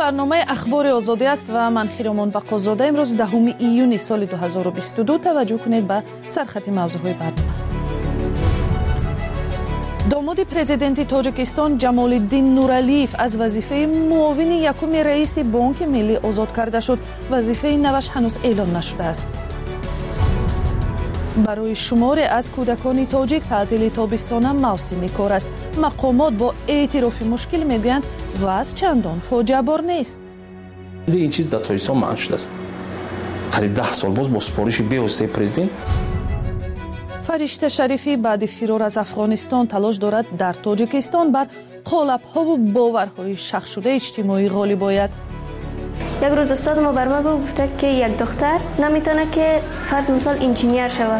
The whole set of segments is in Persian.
برنامه اخبار آزادی است و من خیرامان بقازاده. امروز 10 ایون سال 2022 توجه کنید به سرخط موضوعهای برنامه. داماد پرزیدنت تاجیکستان جمال الدین نورعلیف از وظیفه معاون یکم رئیس بانک ملی آزاد کرده شد. وظیفه نوش هنوز اعلام نشده است. برای شماری از کودکان تاجیک تعطیل تابستانه موسمی کار است. مقامات با اعتراف مشکل میگویند وضع چندان فاجعه بار نیست. این چیز در تاجیکستان منع شده است. قریب 10 سال باز با سپارش بی‌واسطه پرزیدنت. فرشته شریفی بعد فرار از افغانستان تلاش دارد در تاجیکستان بر قالب‌ها و باورهای شخص شده اجتماعی غالب آید. یک روز استاد ما بر ما گفته که یک دختر نمیتونه که فرض مثال انجینیر شود.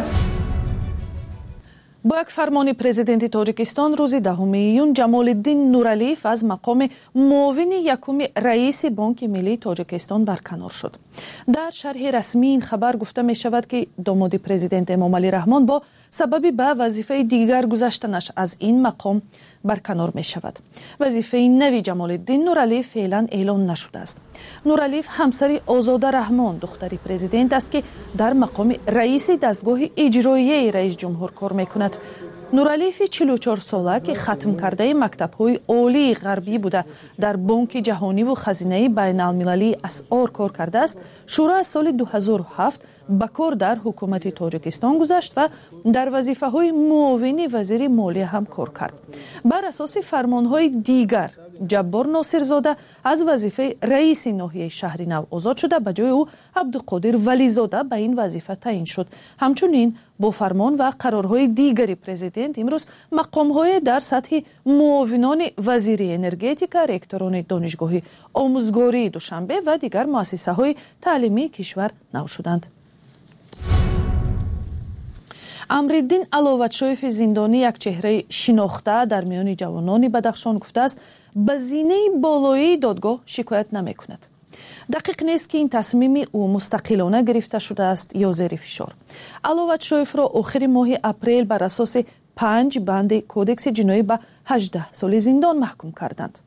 با یک فرمان پرزیدنت تاجیکستان روز 10 ایون جمال الدین نورعلیف از مقام معاون یکم رئیس بانک ملی تاجیکستان برکنار شد. در شرح رسمی این خبر گفته می شود که داماد پرزیدنت امام علی رحمان با سبب به وظیفه دیگر گذشتنش از این مقام برکنار می شود. وظیفه نوی جمال الدین نورعلیف فعلا اعلان نشده است. نورعلیف همسر آزاده رحمان دختر پرزیدنت است که در مقام رئیس دستگاه اجرایی رئیس جمهور کار می کند. نورعلیف 44 ساله که ختم کرده مکتب‌های عالی غربی بوده در بانک جهانی و خزینه بین المللی اسعار کار کرده است. شروع از سال 2007 به کار در حکومت تاجیکستان گذشت و در وظیفه‌های معاون وزیر مالیه هم کار کرد. بر اساس فرمان‌های دیگر جبار ناصرزاده از وظیفه رئیس ناحیه شهر نو آزاد شده. به جای او عبدالقادر ولیزاده به این وظیفه تعیین شد. همچنین با فرمان و قرارهای دیگری پرزیدنت امروز مقام‌های در سطح معاونان وزیر انرژتیک، رکتوران دانشگاه آموزگاری دوشنبه و دیگر مؤسسه‌های تعلیمی کشور نو شدند. امرالدین علوتشویف زندانی یک چهره شناخته در میان جوانان بدخشان گفته است به زینه بالایی دادگاه شکایت نمی کند. دقیق نیست که این تصمیم او مستقلانه گرفته شده است یا زیر فشار. علوتشویف را آخر ماه اپریل بر اساس 5 بند کودکس جنایی به 18 سال زندان محکوم کردند.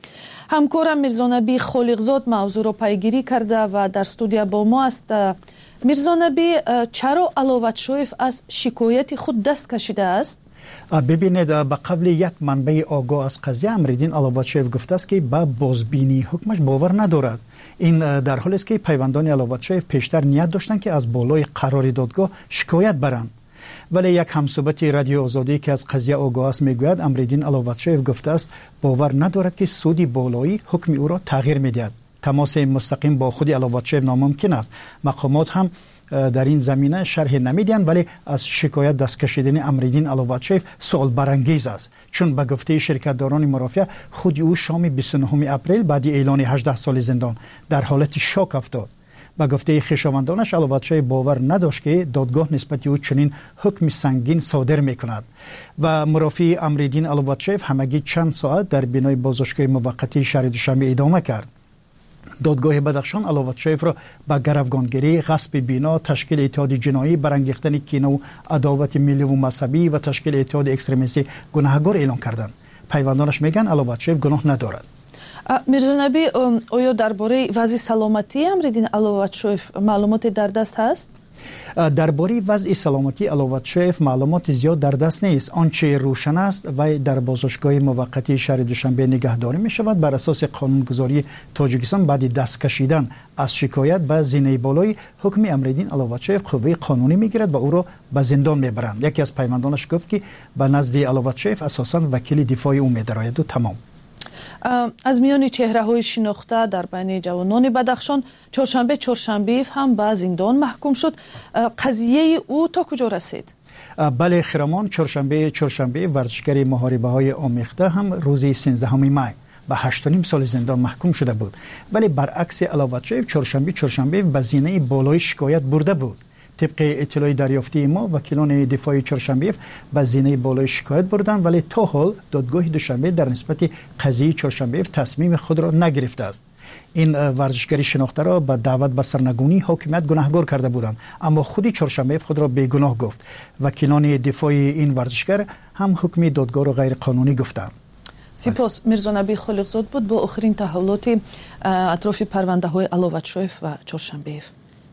همکارم میرزانبی خالقزاد موضوع را پیگیری کرده و در استودیو با ما است. میرزانبی، چرا علوتشویف از شکایت خود دست کشیده است؟ ببینید، به قبل یک منبع آگاه از قضیه امرالدین علوتشویف گفته است که با بازبینی حکمش باور ندارد. این در حالی است که پیوندان علوتشویف پیشتر نیت داشتند که از بالای قرار دادگاه شکایت برند. ولی یک همصحبت رادیو آزادی که از قضیه آگاه است میگوید امرالدین علوتشویف گفته است باور ندارد که سود بالایی حکم او را تغییر میدهد. تماس مستقیم با خود علوتشویف ناممکن است. مقامات هم در این زمینه شرح نمیدن، ولی از شکایت دست کشیدن امرالدین علوتشویف سوال برانگیز است، چون به گفته شرکتداران مرافع خود او شام 29 اپریل بعد اعلان 18 سال زندان در حالت شوک افتاد. به گفته خویشاوندانش علوتشویف باور نداشت که دادگاه نسبت او چنین حکم سنگین صادر میکند و مرافع امرالدین علوتشویف همگی چند ساعت در بینای بازداشتگاه موقتی شهر دوشنبه ادامه کرد. دادگاه بدخشان علوتشویف را به گروگانگیری، غصب بینا، تشکیل اتحاد جنایی، برانگیختن کینه و عداوت ملی و مذهبی و تشکیل اتحاد اکستریمیستی گناهکار اعلان کردند. پیوندانش میگن علوتشویف گناه ندارد. میرزانبی، آیا درباره وضع سلامتی امرالدین علوتشویف معلومات در دست هست؟ درباره وضع سلامتی علوتشویف معلومات زیاد در دست نیست. آنچه روشن است و در بازداشتگاه موقتی شهر دوشنبه نگهداری می شود بر اساس قانونگذاری تاجیکستان. بعد دست کشیدن از شکایت به زینه بالای حکم امرالدین علوتشویف قوه قانونی می گیرد و او را به زندان می برند. یکی از پیوندانش گفت که به نزد علوتشویف اساساً وکیل دفاع او می درآید و تمام. از میان چهره‌های شناخته در بین جوانان بدخشان چهارشنبه هم به زندان محکوم شد. قضیه او تا کجا رسید؟ بله خیرامان، چهارشنبه ورزشگر محاربه‌های آمیخته هم روز 13 می به 8.5 سال زندان محکوم شده بود. ولی برعکس علوتشویف چهارشنبه به زینه بالای شکایت برده بود. طبق اطلاع دریافتی ما وکیلان دفاع چهارشنبه به زینه بالای شکایت بردند، ولی تا حال دادگاه دوشنبه در نسبت قضیه چهارشنبه تصمیم خود را نگرفته است. این ورزشگری شناخته را به دعوت به سرنگونی حاکمیت گناهکار کرده بودند، اما خود چهارشنبه خود را بیگناه گفت. وکیلان دفاع این ورزشگر هم حکم دادگاه را غیر قانونی گفتند. سپاس. میرزا نبی خالقزاد بود با آخرین تحولات اطراف پرونده های علوتشویف و چهارشنبه‌ایف.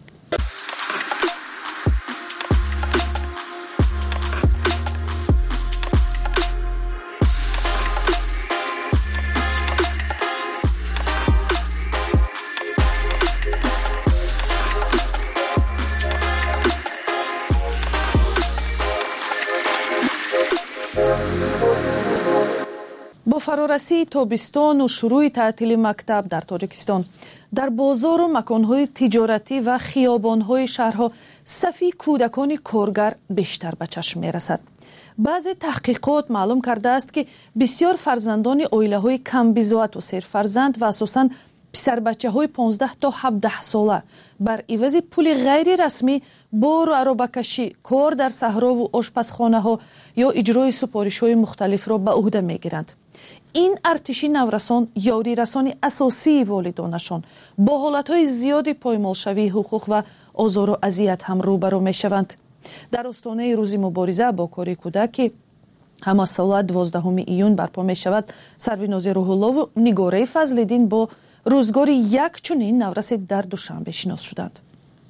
با فرارسی تابستان و شروع تعطیل مکتب در تاجیکستان در بازار و مکان‌های تجارتی و خیابان‌های شهرها صفی کودکان کارگر بیشتر به چشم می‌رسد. بعضی تحقیقات معلوم کرده است که بسیار فرزندان عائله‌های کم بضاعت و سرفرزند و اساساً پسر بچه‌های 15 تا 17 ساله بر عوض پول غیر رسمی بار و عربه‌کشی، کار در صحرا و آشپزخانه‌ها یا اجرای سفارش‌های مختلف را به عهده می‌گیرند. این ارتشی نورسان یاری رسان اساسی والدانشان با حالتهای زیادی پایمالشوی حقوق و آزار و اذیت هم روبرو می شوند. در آستانه روز مبارزه با کار کودک هم از سال 12 ایون برپا می شود، سرورناز روح الله و نگاره فضل‌الدین با روزگار یک چنین نورس در دوشنبه شناس شدند.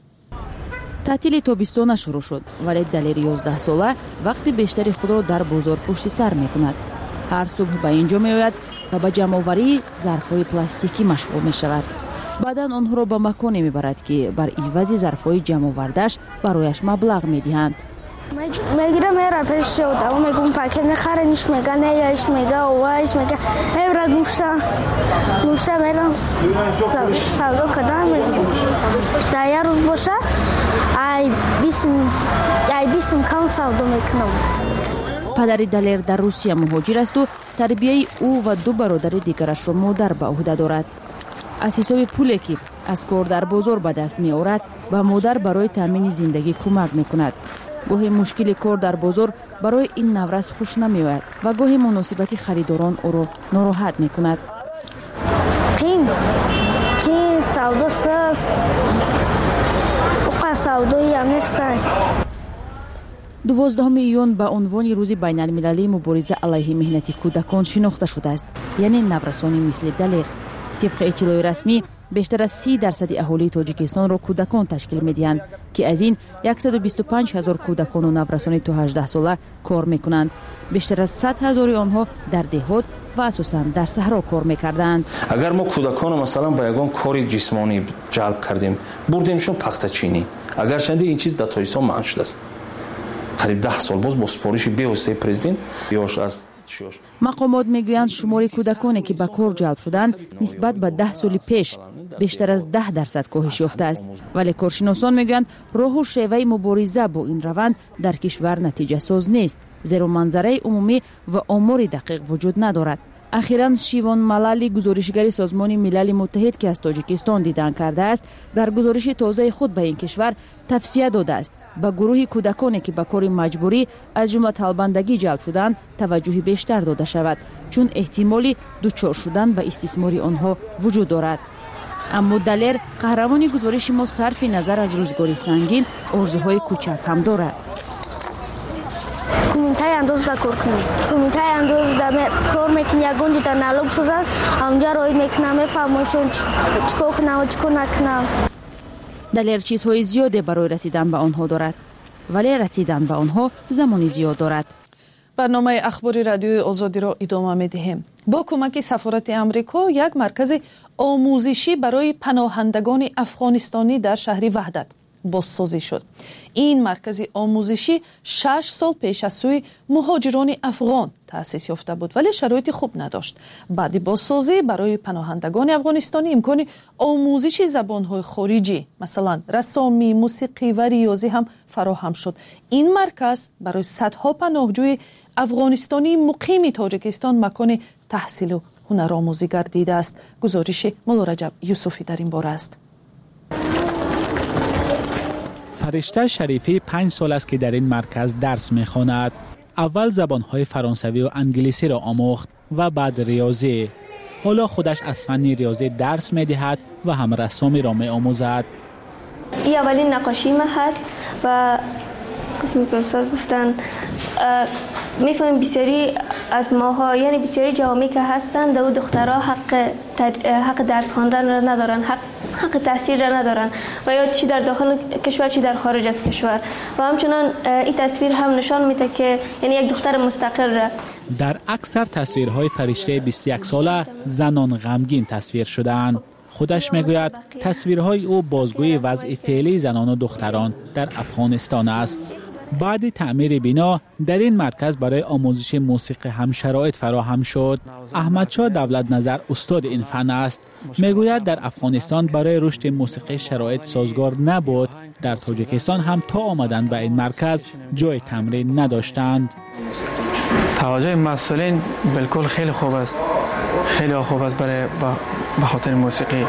تعطیل تابستان شروع شد ولی دلیر 11 ساله وقتی بیشتری خود را در بازار پشت سر می کند. هر صبح به اینجا می آید و به جمع‌آوری ظرف‌های پلاستیکی مشغول می شود. بعداً آنها را به مکانی می برد که بر عوض ظرف‌های جمع‌آورده‌اش برایش مبلغ می دهند. میگیرم میرم پیش شد و میگم پاکت میخرنش میگه نه یاش میگه وایش میگه هر گوشه میرم سالو کدام میگم در روز باشه ای بیسم کام سالو میکنم. پدر دلیر در روسیه مهاجر است و تربیه او و دو برادر دیگرش را مادر به عهده دارد. از حساب پولی که از کار در بازار به دست می آورد به مادر برای تامین زندگی کمک می کند. گاهی مشکل کار در بازار برای این نورس خوش نمی آید و گاهی مناسبت خریداران او را ناراحت می کند. این سودا ساز سودایی هم نیستن. 12 ایون به عنوان روز بین المللی مبارزه علیه مهنت کودکان شناخته شده است، یعنی نورسانی مثل دلیر. طبق اطلاع رسمی بیشتر از 30% اهالی تاجیکستان را کودکان تشکیل می‌دهند که از این 125,000 کودکان و نورسان تا 18 ساله کار می‌کنند. بیشتر از 100,000 آنها در دهات و اساساً در صحرا کار می‌کردند. اگر ما کودکان مثلا با یگان کار جسمانی جلب کردیم، بردیمشون پخته‌چینی، اگرچه این چیز در تاجیکستان منع شده است. قریب 10 سال باز با سفارش بی‌واسطه پرزیدنت یاش از مقامات میگویند شمار کودکانی که به کار جلب شدند نسبت به 10 سال پیش بیشتر از 10% کاهش یافته است، ولی کارشناسان میگویند راه و شیوه مبارزه با این روند در کشور نتیجه ساز نیست، زیرا منظره عمومی و آمار دقیق وجود ندارد. اخیراً شیوان ملالی گزارشگر سازمان ملل متحد که از تاجیکستان دیدن کرده است در گزارش تازه خود به این کشور توصیه داده است به گروه کودکانی که به کار مجبوری از جمله طالباندگی جلب شدند توجه بیشتر داده شود، چون احتمالی دچار شدن و استثمار آنها وجود دارد. اما دلیر قهرمان گزارش ما صرف نظر از روزگاری سنگین آرزوهای کوچک هم دارد. کومنتای انداز دا کار کنم، کومنتای انداز دا کار میکنم، یکونجی تا نالوگ سازن، اونجا روی میکنم، میفهمم چون چکو کنم و چکو نکنم. دلیر چیزهای زیاده برای رسیدن به آنها دارد، ولی رسیدن به آنها زمانی زیاد دارد. برنامه اخباری رادیوی آزادی را ادامه می‌دهیم. با کمک سفارت آمریکا یک مرکز آموزشی برای پناهندگان افغانستانی در شهر وحدت بازسازی شد. این مرکز آموزشی 6 سال پیش از سوی مهاجران افغان تأسیس یافته بود ولی شرایط خوب نداشت. بعد بازسازی برای پناهندگان افغانستانی امکان آموزش زبان‌های خارجی مثلا رسامی، موسیقی و ریاضی هم فراهم شد. این مرکز برای صدها پناهجوی افغانستانی مقیم تاجیکستان مکان تحصیل و هنرآموزی گردیده است. گزارش مولا رجب یوسفی در این باره است. فرشته شریفی 5 سال است که در این مرکز درس می‌خواند. اول زبان‌های فرانسوی و انگلیسی را آموخت و بعد ریاضی. حالا خودش از فن ریاضی درس می‌دهد و هم رسامی را می‌آموزد. این اولین نقاشی ما هست و قسمی که استاد گفتن می‌فهمیم بسیاری از ماها، یعنی بسیاری جوامع که هستند و دخترها حق درس خواندن را ندارن، حق تحصیل را ندارن و یا چی در داخل کشور چی در خارج از کشور. و همچنان این تصویر هم نشان میده که یعنی یک دختر مستقل را. در اکثر تصویرهای فرشته 21 ساله زنان غمگین تصویر شدند. خودش میگوید تصویرهای او بازگوی وضع فعلی زنان و دختران در افغانستان است. بعد تعمیر بنا در این مرکز برای آموزش موسیقی هم شرایط فراهم شد. احمدشاه دولت نظر استاد این فن است. میگوید در افغانستان برای رشد موسیقی شرایط سازگار نبود. در تاجیکستان هم تا آمدن به این مرکز جای تمرین نداشتند. توجه مسئولین بالکل خیلی خوب است، خیلی خوب است برای به خاطر موسیقی.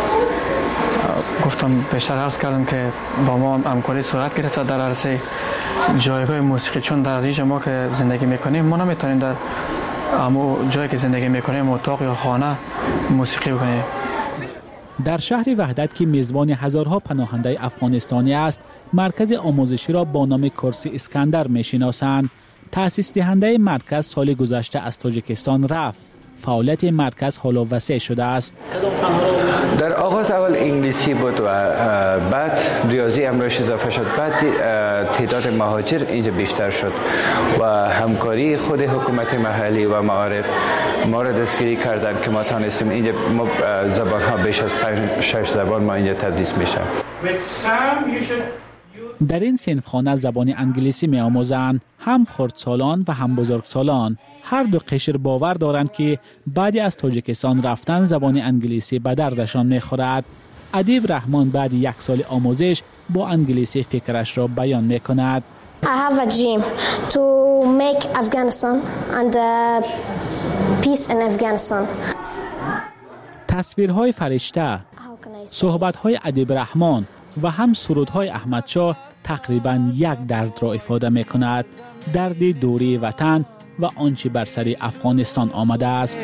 گفتم بیشتر عرض کردم که با ما همکاری صورت گرفته در عرصه جایگاه موسیقی، چون در ریج ما که زندگی میکنیم ما نمیتونیم در امو جایی که زندگی میکنیم اتاق یا خانه موسیقی بکنیم. در شهر وحدت که میزبان هزارها پناهنده افغانستانی است، مرکز آموزشی را با نام کورس اسکندر میشناسند. تأسیس دهنده مرکز سال گذشته از تاجیکستان رفت. فعالیت مرکز حالا وسیع شده است. در آغاز اول انگلیسی بود و بعد ریاضی امروز اضافه شد، بعد تعداد مهاجر اینجا بیشتر شد و همکاری خود حکومت محلی و معارف ما را دستگیری کردند که ما تانستیم اینجا زبان ها بیش از 5-6 زبان ما اینجا تدریس میشه. در این صنفخانه زبان انگلیسی می آموزند، هم خردسالان و هم بزرگسالان. هر دو قشر باور دارند که بعد از تاجیکستان رفتن زبان انگلیسی به دردشان می خورد. ادیب رحمان بعد 1 سال آموزش با انگلیسی فکرش را بیان می کند. I have a dream to make Afghanistan and peace in Afghanistan. تصویرهای فرشته، صحبت‌های ادیب رحمان و هم سرودهای احمدشاه تقریباً یک درد را افاده می کند. درد دوری وطن و آنچه بر سر افغانستان آمده است.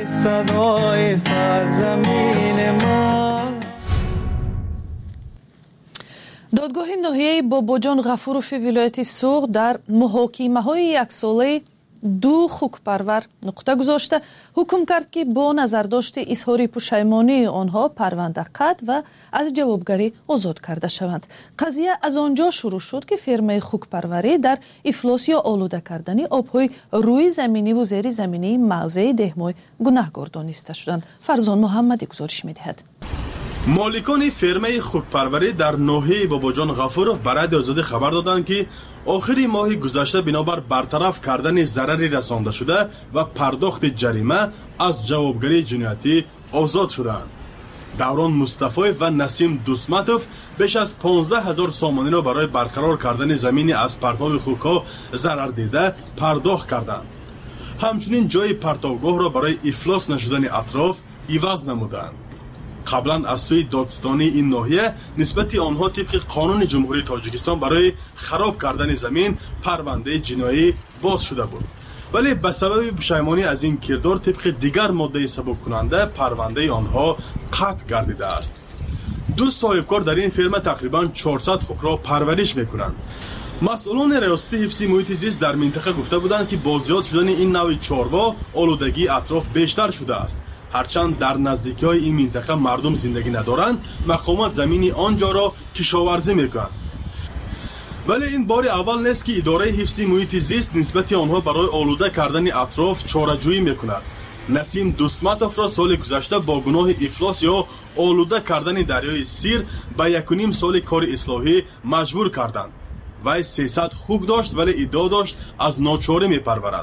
دادگاه ناحیه باباجان غفوروفی ولایت سوغ در محاکمه‌های 1 ساله 2 خوکپرور نقطه گذاشته حکم کرد که با نظرداشت اظهار پشیمانی آنها پرونده قطع و از جوابگری آزاد کرده شوند. قضیه از آنجا شروع شد که فرمای خوکپروری در افلاس یا آلوده کردن آبهای روی زمینی و زیر زمینی موضع دهمای گناهگار دانسته شدند. فرزان محمدی گزارش می‌دهد. مالکان فرمه خوکپروری در ناحیه باباجان غفوروف برای آزادی خبر دادند که آخر ماه گذشته بنابر برطرف کردن ضرری رسانده شده و پرداخت جریمه از جوابگری جنایتی آزاد شدند. دوران مصطفی و نسیم دوسمتوف بیش از 15,000 سامانی را برای برقرار کردن زمین از پرتاب خوک‌ها ضرر دیده پرداخت کردند. همچنین جای پرتابگاه را برای افلاس نشدن اطراف عوض نمودند. قبلا از سوی دادستانی این ناحیه نسبت آنها طبق قانون جمهوری تاجیکستان برای خراب کردن زمین پرونده جنایی باز شده بود، ولی به سبب پشیمانی از این کردار طبق دیگر ماده سبک کننده پرونده آنها قطع گردیده است. 2 صاحبکار در این فرم تقریبا 400 خوک را پرورش میکنند. مسئولان ریاست حفظ محیط زیست در منطقه گفته بودند که با زیاد شدن این نوع چاروا آلودگی اطراف بیشتر شده است. هرچند در نزدیکی‌های این منطقه مردم زندگی ندارند، مقامات زمینی آنجا را کشاورزی میکنند. ولی این بار اول نیست که اداره حفظ محیط زیست نسبت آنها برای آلوده کردن اطراف چاره‌جویی میکند. نسیم دوسمتوف را سال گذشته با گناه افلاس یا آلوده کردن دریای سیر به 1.5 سال کار اصلاحی مجبور کردند. وی 300 خوک داشت ولی ادعا داشت از ناچاری میپرورد.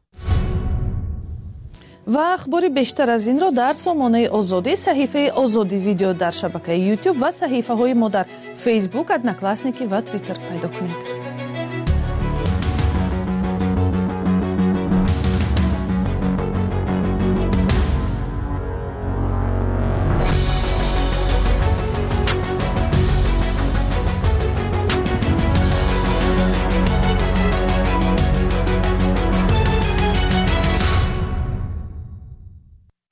و اخبار بیشتر از این را در سامانه آزادی، صحیفه آزادی ویدیو در شبکه یوتیوب و صحیفه های ما در فیسبوک، ادناکلاسنیکی و تویتر پیدا کنید.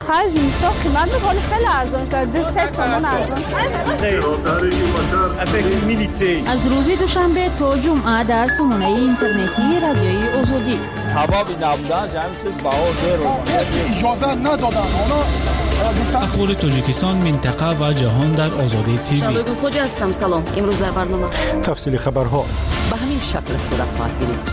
خرج میساق قیمت ولی خیلی ارزان شده 3 تومان ارزان شده. از روز دوشنبه تا جمعه در سامانه اینترنتی رادیوی آزادی حبابی نبودن همین چیز باور اجازه ندادن اخبار تاجیکستان منطقه و جهان در آزادی تیوی. شادو خوج هستم. سلام. امروز در برنامه تفصیل خبرها به همین شکل صورت خواهد گرفت.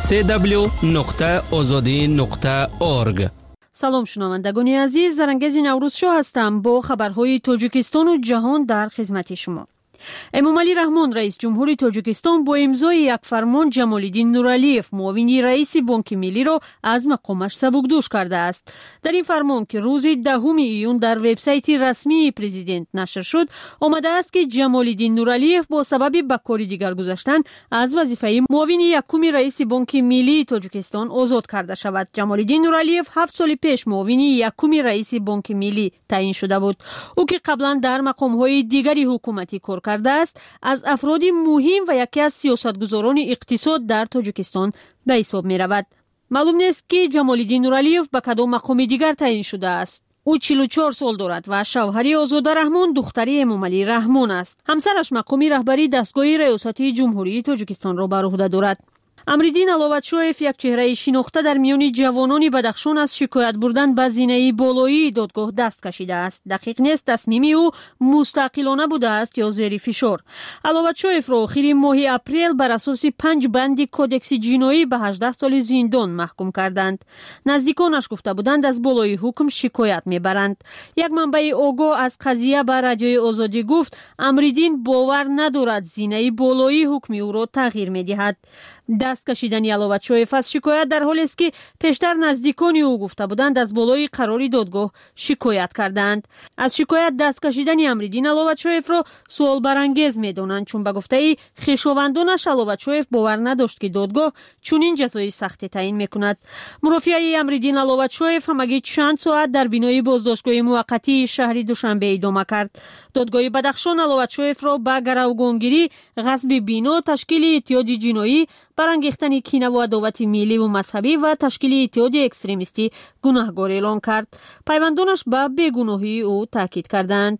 www.azadi.org. سلام شنوندگان عزیز، زرنگز نوروز شو هستم با خبرهای تاجیکستان و جهان در خدمت شما. امامعلی رحمان رئیس جمهوری تاجیکستان با امضای یک فرمان جمالالدین نورعلیف معاون رئیس بانک ملی را از مقامش سبکدوش کرده است. در این فرمان که روز 10 ایون در وبسایت رسمی پرزیدنت نشر شد آمده است که جمالالدین نورعلیف با سبب به کار دیگر گذاشتن از وظیفه معاون یکم رئیس بانک ملی تاجیکستان آزاد کرده شود. جمالالدین نورعلیف 7 سال پیش معاون یکم رئیس بانک ملی تعیین شده بود. او که قبلا در مقام‌های دیگری حکومتی کار کرده است، از افراد مهم و یکی از سیاستگزاران اقتصاد در تاجیکستان به حساب می رود. معلوم نیست که جمالالدین نورعلیف به کدام مقام دیگر تعیین شده است. او 44 سال دارد و شوهر آزاده رحمان دختری امامعلی رحمان است. همسرش مقام رهبری دستگاه ریاست جمهوری تاجیکستان را بر عهده دارد. امریدین علوتشویف یک چهره شناخته در میان جوانان بدخشان از شکایت بردن به زینه بالایی دادگاه دست کشیده است. دقیق نیست تصمیم او مستقلانه بوده است یا زیر فشار. علوتشویف را آخر ماه اپریل بر اساس 5 بند کودکس جنایی به 18 سال زندان محکوم کردند. نزدیکانش گفته بودند از بالای حکم شکایت میبرند. یک منبع آگاه از قضیه به رادیوی آزادی گفت امریدین باور ندارد زینه بالایی حکم او را تغییر میدهد. دست کشیدن علوتشویف از شکایت در حالی است که پیشتر نزدیکان او گفته بودند از بالای قراری دادگاه شکایت کردند. از شکایت دست کشیدن امریدین علوتشویف را سوال برانگیز می‌دانند، چون به گفته خویشاوندانش علوتشویف باور نداشت که دادگاه چنین جزای سختی تعیین می‌کند. مرافعه امریدین علوتشویف همگی چند ساعت در بینای بازداشتگاه موقتی شهر دوشنبه ادامه کرد. دادگاه بدخشان علوتشویف را به گروگانگیری، غصب بینا، تشکیل اتحاد جنایی، برانگیختن کینه و عداوت ملی و مذهبی و تشکیل اتحاد اکستریمیستی گناهکار اعلام کرد. پیوندانش به بیگناهی او تاکید کردند.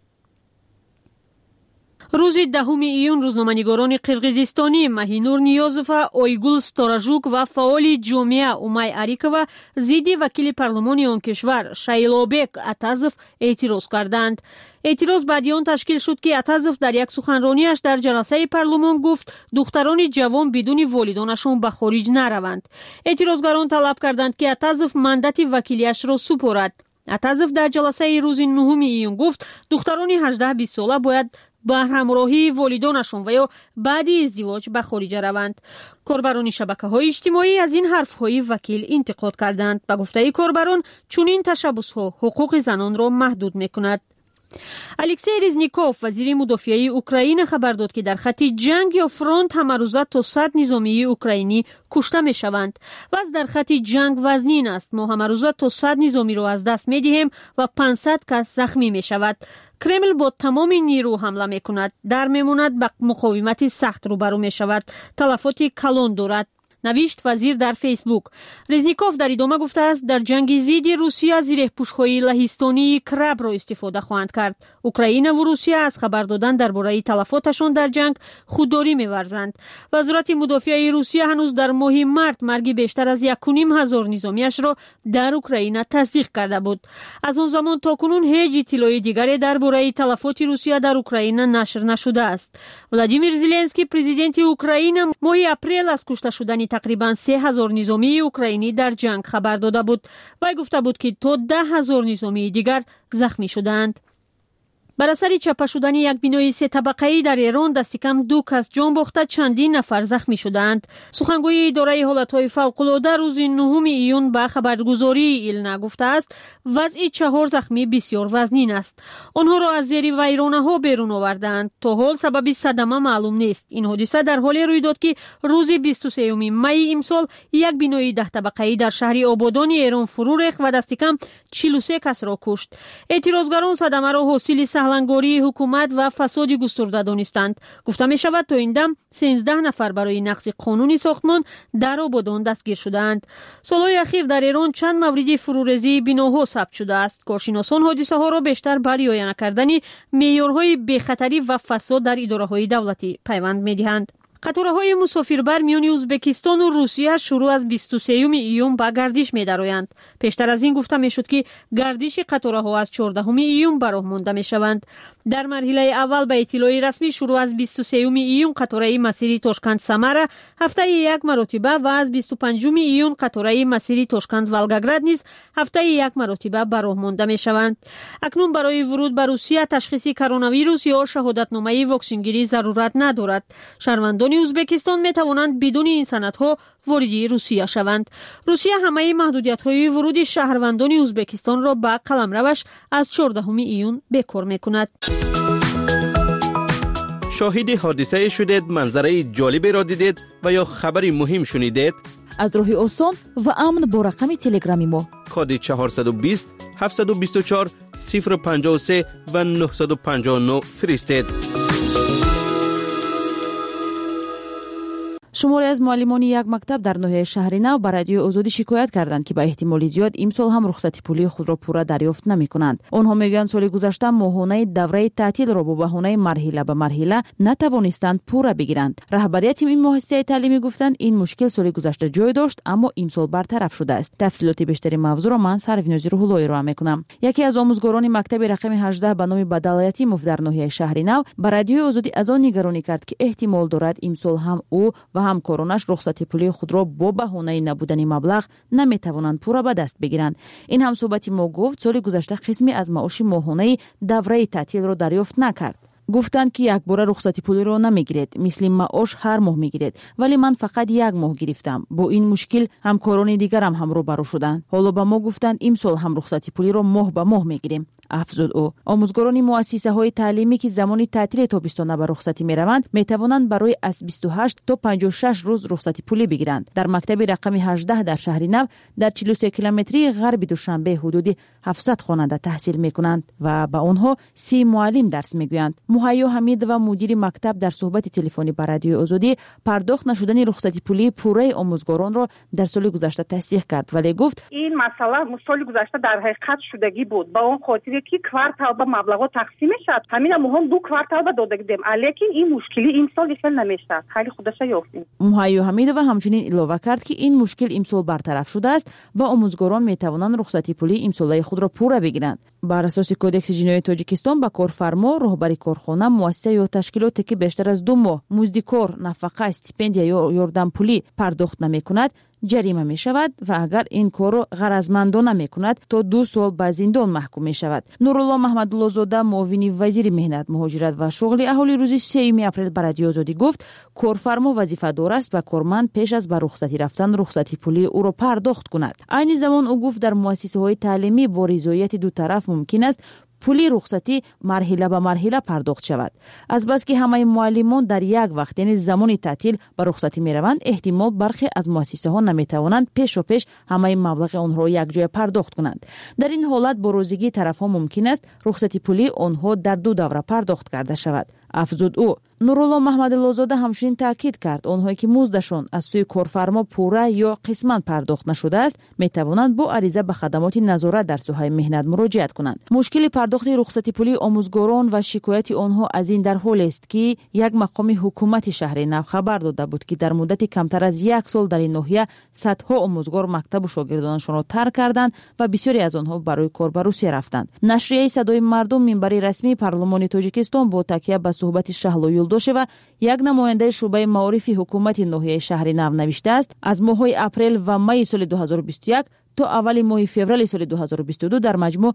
روز 10 ایون روزنامه‌نگاران قرقیزستانی ماهینور نیازوف، آیگول ستاراژوک و فعال جامعه اومای اریکова ضد وکیل پارلمان آن کشور شایلابک اتازف اعتراض کردند. اعتراض بعد آن تشکیل شد که اتازف در یک سخنرانیش در جلسه پارلمان گفت دختران جوان بدون والدانشان به خارج نروند. اعتراضگران طلب کردند که اتازف مندت وکیلیش را سپارد. اتازف در جلسه روز 9 ایون گفت دختران 18-20 ساله باید به همراهی والدانشون و یا بعد ازدواج به خارج روند. کاربران شبکه‌های اجتماعی از این حرف‌های وکیل انتقاد کردند. به گفته کاربران چنین تشبس‌ها حقوق زنان را محدود می‌کند. الکسی ریزنیکوف وزیر مدافعه اوکراین خبر داد که در خط جنگ یا فرانت همه روزه تا 100 نظامی اوکراینی کشته می شوند. وضع در خط جنگ وزنین است. ما همه روزه تا 100 نظامی را از دست می دهیم و 500 کس زخمی می شود. کرمل با تمام نیرو حمله می کند. در می ماند به مقاومت سخت روبرو می شود. تلفات کلان دارد. نوشت وزیر در فیسبوک. ریزنیکوف در ادامه گفته است در جنگ ضد روسیه زیر پوش‌های لهستانی کرب را استفاده خواهند کرد. اوکراین و روسیه از خبر دادن درباره تلفاتشان در جنگ خودداری می‌ورزند. وزارت مدافعه روسیه هنوز در ماه مارس مرگ بیشتر از 1,500 نظامیش را در اوکراین تصدیق کرده بود. از آن زمان تا کنون هیچ اطلاع دیگری درباره تلفات روسیه در اوکراین نشر نشده است. ولادیمیر زلنسکی پرزیدنت اوکراین ماه اپریل از کشته شدن تقریباً 3,000 نظامی اوکراینی در جنگ خبر داده بود و گفته بود که تا 10,000 نظامی دیگر زخمی شدند. بر اثر چپه شدن یک بنای 3 طبقه‌ای در ایران دست کم 2 کس جان باخته، چندین نفر زخمی شدند. سخنگوی اداره حالت‌های فوق‌العاده روز 9 ایون به خبرگزاری ایلنا گفته است وضع 4 زخمی بسیار وزنین است. آنها را از زیر ویرانه‌ها بیرون آوردند. تا حال سبب صدمه معلوم نیست. این حادثه در حالی روی داد که روز 23 می امسال یک بنای 10 طبقه‌ای در شهر آبادان ایران فرو ریخت و دست کم 43 کس را کشت. اعتراضگران صدمه را حاصل سهلنگاری حکومت و فساد گسترده دانستند. گفته می شود تا این دم 13 نفر برای نقض قانون ساختمان در آبادان دستگیر شدند. سالهای اخیر در ایران چند مورد فروریزی بناها ثبت شده است. کارشناسان حادثه ها را بیشتر بر رعایت نکردن معیارهای بی‌خطری و فساد در اداره‌های دولتی پیوند می‌دهند. قطارهای مسافربر میان ازبکستان و روسیه شروع از 23 ایون به گردش می‌درآیند. پیشتر از این گفته می‌شد که گردش قطارها از 14 ایون به راه مانده می‌شوند. در مرحله اول به اطلاع رسمی شروع از 23 ایون قطار مسیر تاشکند سمر هفته یک مرتبه و از 25 ایون قطار مسیر تاشکند ولگاگراد نیز هفته یک مرتبه به راه مانده می‌شوند. اکنون برای ورود به روسیه تشخیص کرونا ویروس یا شهادتنامه واکسنگیری ضرورت ندارد. شهروندان ازبکستان می توانند بدون این سندها وارد روسیه شوند. روسیه همه محدودیت‌های ورود شهروندان ازبکستان را به قلمروش از 14 ایون بکار می‌کند. شاهد حادثه شدید، منظره جالبی را دیدید و یا خبری مهم شنیدید؟ از راه آسان و امن با رقم تلگرامی ما کد 420 724 053 و 959 فرستید. شماری از معلمان یک مکتب در ناحیه شهر نو به رادیو آزادی شکایت کردند که به احتمال زیاد امسال هم رخصتی پولی خود را پورا دریافت نمی‌کنند. آنها میگویند سال گذشته ماهانه دوره تعطیل را با بهانه مرحله به مرحله نتوانستند پورا بگیرند. رهبریت این مؤسسه تعلیمی گفتند این مشکل سال گذشته جای داشت اما امسال برطرف شده است. تفصیلات بیشتری موضوع را من سروینازی روح‌اللهی را می‌کنم. یکی از آموزگاران مکتب رقم 18 به نام بدالایتی مف در ناحیه شهر نو به رادیو آزادی از آن نگرانی کرد که احتمال دارد امسال هم او و همکارانش رخصتی پولی خود را با بهانه نبودن مبلغ نمیتوانند پورا به دست بگیرند. این هم صحبتی ما گفت سال گذشته قسمی از معاش ماهانه دوره تعطیل را دریافت نکرد. گفتند که یک بار رخصتی پولی را نمیگیرید، مثل معاش هر ماه میگیرید، ولی من فقط یک ماه گرفتم. با این مشکل همکاران دیگرم هم روبرو شدند. حالا به ما گفتند امسال هم رخصتی پولی را ماه به ماه میگیریم. افزود او. آموزگاران مؤسسه های تعلیمی که زمان تعطیل تابستانه به رخصتی میروند میتوانند برای از 28 تا 56 روز رخصتی پولی بگیرند. در مکتب رقم 18 در شهر نو در 43 کیلومتری غرب دوشنبه حدود 700 خواننده تحصیل میکنند و به آنها 30 معلم درس میگویند. مهیا حمید و مدیر مکتب در صحبت تلفنی با رادیو آزادی پرداخت نشدن رخصتی پولی پوره آموزگاران را در سال گذشته تصدیق کرد، ولی گفت این مسئله سال گذشته در حقیقت شدگی بود. با اون خاطر که کوارتال به مبلغ تقسیم شد، همین مهم دو کوارتال به داده دیدیم، لیکن این مشکلی این سال حل نمیشه. خیلی خودش یافتیم. مهیا حمید و همچنین اضافه کرد که این مشکل امسال برطرف شده است و آموزگاران میتوانند رخصتی پولی امسالی خود را پوره بگیرند. بر اساس کدکس جنایی تاجیکستان به کارفرما، راهبر کارخانه، مؤسسه یا تشکیلاتی که بیشتر از 2 ماه مزد کار، نفقه، استیپندیا یا یاردم پولی پرداخت نمی‌کند جریمه می شود و اگر این کار را غرضمندانه می کند تا 2 سال به زندان محکوم می شود. نورالله محمدالله زاده معاون وزیر مهنت، مهاجرت و شغل اهالی روز 3 اپریل به رادیو آزادی گفت کارفرما وظیفه دار است و کارمند پیش از به رخصتی رفتن رخصتی پولی او را پرداخت کند. عین زمان او گفت در مؤسسه های تعلیمی با رضایت دو طرف ممکن است پولی رخصتی مرحله به مرحله پرداخت شود. از بس که همه معلمان در یک وقت یعنی زمان تعطیل به رخصتی می روند، احتمال برخی از مؤسسه ها نمی توانند پیش همه مبلغ آنها را یک جای پرداخت کنند. در این حالت با روزگی طرف ها ممکن است رخصتی پولی آنها در 2 دوره پرداخت کرده شود. افزود او. نورالله محمدالله زاده همچنین تاکید کرد آنهایی که مزدشان از سوی کارفرما پوره یا قسما پرداخت نشده است می توانند با عریضه به خدمات نظارت در سوهای مهنت مراجعت کنند. مشکل پرداخت رخصتی پولی آموزگاران و شکایت آنها از این در حال است که یک مقام حکومت شهر نو خبر داده بود که در مدت کمتر از 1 سال در این ناحیه صدها آموزگار مکتب و شاگردانشان را ترک کردند و بسیاری از آنها برای کار به روسیه رفتند. نشریه صدای مردم منبر رسمی پارلمان تاجیکستان با تکیه به صحبت شهلا یلدوشه و یک نماینده شعبه معارف حکومت ناحیه شهر نو نوشته است از ماه‌های اپریل و می سال 2021 تا اول ماه فوریه سال 2022 در مجموع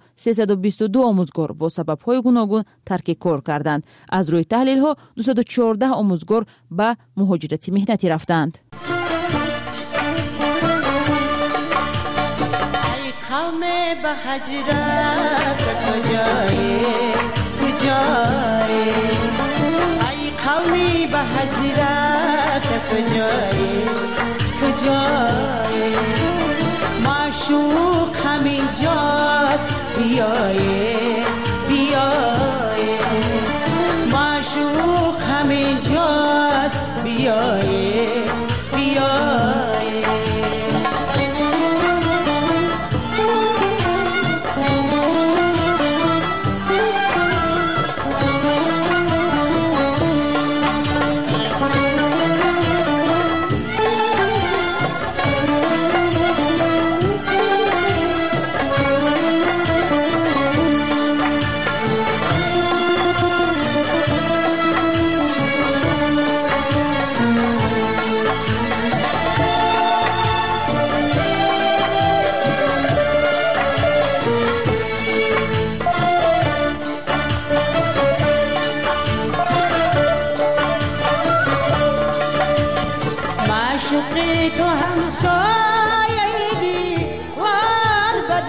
322 آموزگار با سبب‌های گوناگون ترک کار کردند. از روی تحلیل‌ها 214 آموزگار به مهاجرت مهنتی رفتند. ای قوم به هجرت کجایی کجایی ای قومی به هجرت کجایی کجایی معشوق همین جاست بیایی بیایی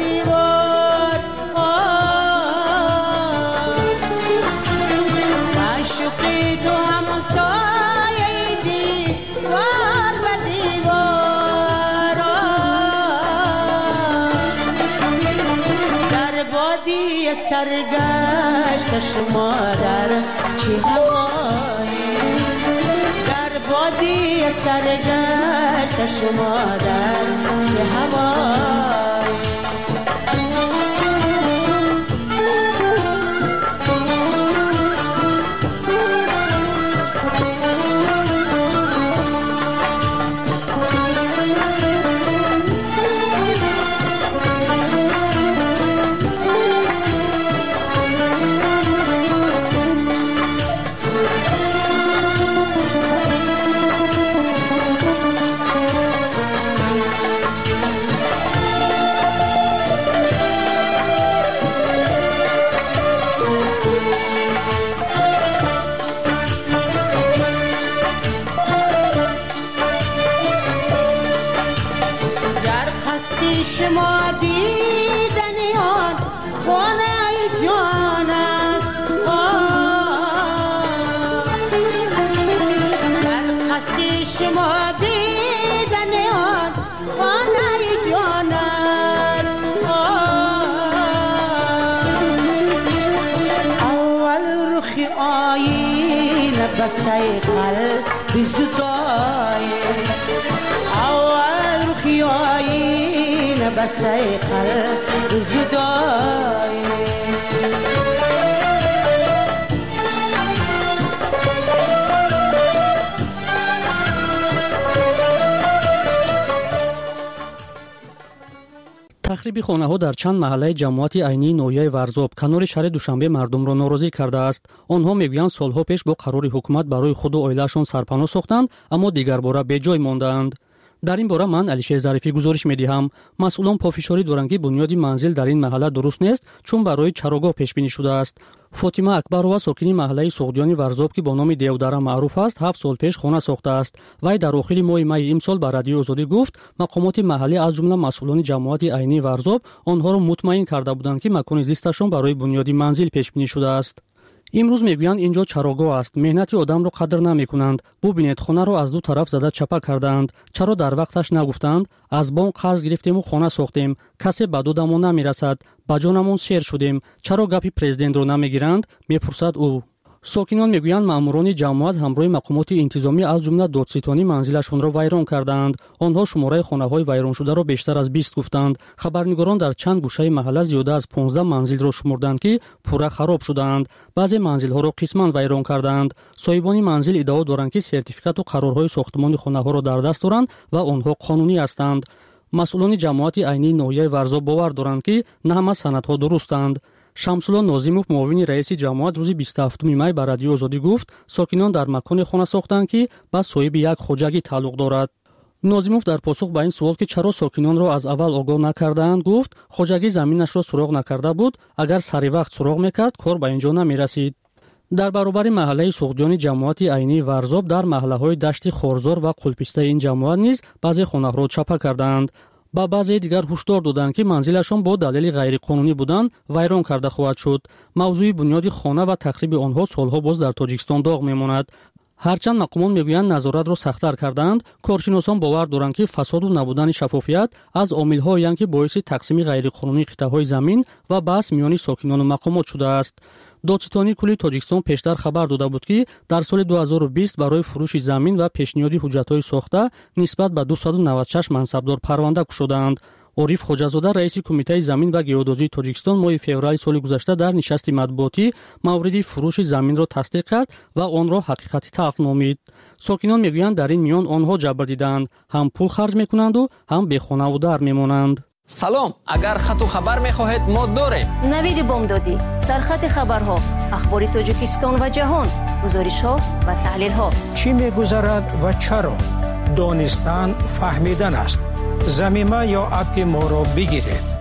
دیوار عاشقی تو هم سایه دیوار به دیوار در بادی سرگشت شما در چه هوایی در بادی سرگشت شما در چه هوایی شما دیدنی آن خانه جان است در قصد شما دیدنی آن خانه جان است اول رخی آینه بسای قلب زدای اول رخی آینه بسای قلب زدای تخریب خانه‌ها در چند محله جماعت عینی نویه ورزاب کنار شهر دوشنبه مردم را ناراضی کرده است. آنها میگویند سالها پیش با قرار حکومت برای خود و عائله‌شان سرپناه ساختند اما دیگر باره به جای ماندند. در این باره من علیشیر ظریفی گزارش می‌دهم. مسئولان پافشاری دارند که بنیاد منزل در این محله درست نیست چون برای چراگاه پیش بینی شده است. فاطمه اکبرова ساکنی محله سوغدیانی ورزاب که با نام دیودارا معروف است 7 سال پیش خانه ساخته است. وی در آخر ماه می امسال به رادیو آزادی گفت مقامات محلی از جمله مسئولان جماعت عینی ورزاب آنها را مطمئن کرده بودند که مکان زیستشان برای بنیاد منزل پیش بینی شده است. امروز میگویند اینجا چراگاه است، مهنتی آدم را قدر نمیکنند. ببینید خانه را از دو طرف زده چپه کردند. چرا در وقتش نگفتند؟ از بانک قرض گرفتیم و خانه ساختیم، کسی به دودمون نمیرسد، با جانمون سیر شدیم، چرا گپی پرزیدنت را نمیگیرند؟ میپرسد او. ساکنان میگویند ماموران جماعت همراه مقامات انتظامی از جمله دادستانی منزلشون را ویران کردند. آنها شماره خانه‌های ویران شده را بیشتر از 20 گفتند. خبرنگاران در چند گوشه محله زیاده از 15 منزل را شمردند که پورا خراب شدند. بعضی منزل‌ها را قسماً ویران کردند. صاحبان منزل ادعا دارند که سرتیفیکات و قرارهای ساختمان خانه‌ها را در دست دارند و آنها قانونی هستند. مسئولان جماعت عینی نویه ورزاب باور دارند که نه همه سندها درستند. شمس‌الله ناظیموف معاون رئیس جماعت روز 27 می به رادیو آزادی گفت ساکنان در مکان خانه ساختند که به صاحب یک خوجگی تعلق دارد. ناظیموف در پاسخ به این سوال که چرا ساکنان را از اول آگاه نکردند گفت خوجگی زمینش را سراغ نکرده بود، اگر سری وقت سراغ میکرد کار به اینجا نمیرسید. در برابر محله سوغدیانی جماعت عینی ورزاب در محله‌های دشت خورزار و قلپسته این جماعت نیز بعضی خانه‌ها را چپه کردند. با بعضی دیگر هشدار دادند که منزلشان با دلیل غیرقانونی بودن ویران کرده خواهد شد. موضوع بنیاد خانه و تخریب آنها سالها باز در تاجیکستان داغ میماند. هرچند مقامان میگویند نظارت را سخت‌تر کردند، کارشناسان باور دارند که فساد و نبودن شفافیت از عامل‌هایی که باعث تقسیم غیرقانونی قطعه‌های زمین و بحث میان ساکنان و مقامات شده است. دادستانی کلی تاجیکستان پیشتر خبر داده بود که در سال 2020 برای فروش زمین و پیشنهادی حجت‌های ساخته نسبت به 296 منصبدار پرونده گشودند. عارف خوجازاده رئیس کمیته زمین و گئودزی تاجیکستان ماه فوریه سال گذشته در نشست مطبوعاتی مورد فروش زمین را تصدیق کرد و آن را حقیقتی تلق نامید. ساکنان میگویند در این میان آنها جبر دیدند، هم پول خرج میکنند و هم بی خانه و در میمانند. سلام، اگر خط و خبر میخواهید ما داریم. نوید بامدادی، سرخط خبرها، اخبار تاجیکستان و جهان، گزارش‌ها و تحلیل‌ها. چی میگذرد و چرا؟ دانستن فهمیدن است. زمینه یا اپ ما را بگیرید.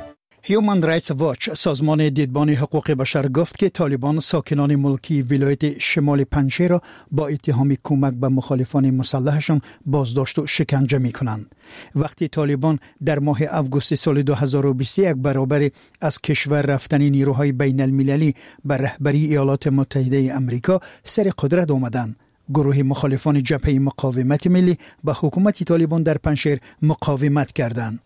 هیومن رایتس واچ، سازمان دیدبان حقوق بشر، گفت که طالبان ساکنان ملکی ولایت شمال پنجشیر را با اتهام کمک به مخالفان مسلحشان بازداشت و شکنجه می‌کنند. وقتی طالبان در ماه آگوست سال 2021 برابر از کشور رفتن نیروهای بین المللی به رهبری ایالات متحده آمریکا سر قدرت آمدند، گروه مخالفان جبهه مقاومت ملی به حکومت طالبان در پنجشیر مقاومت کردند.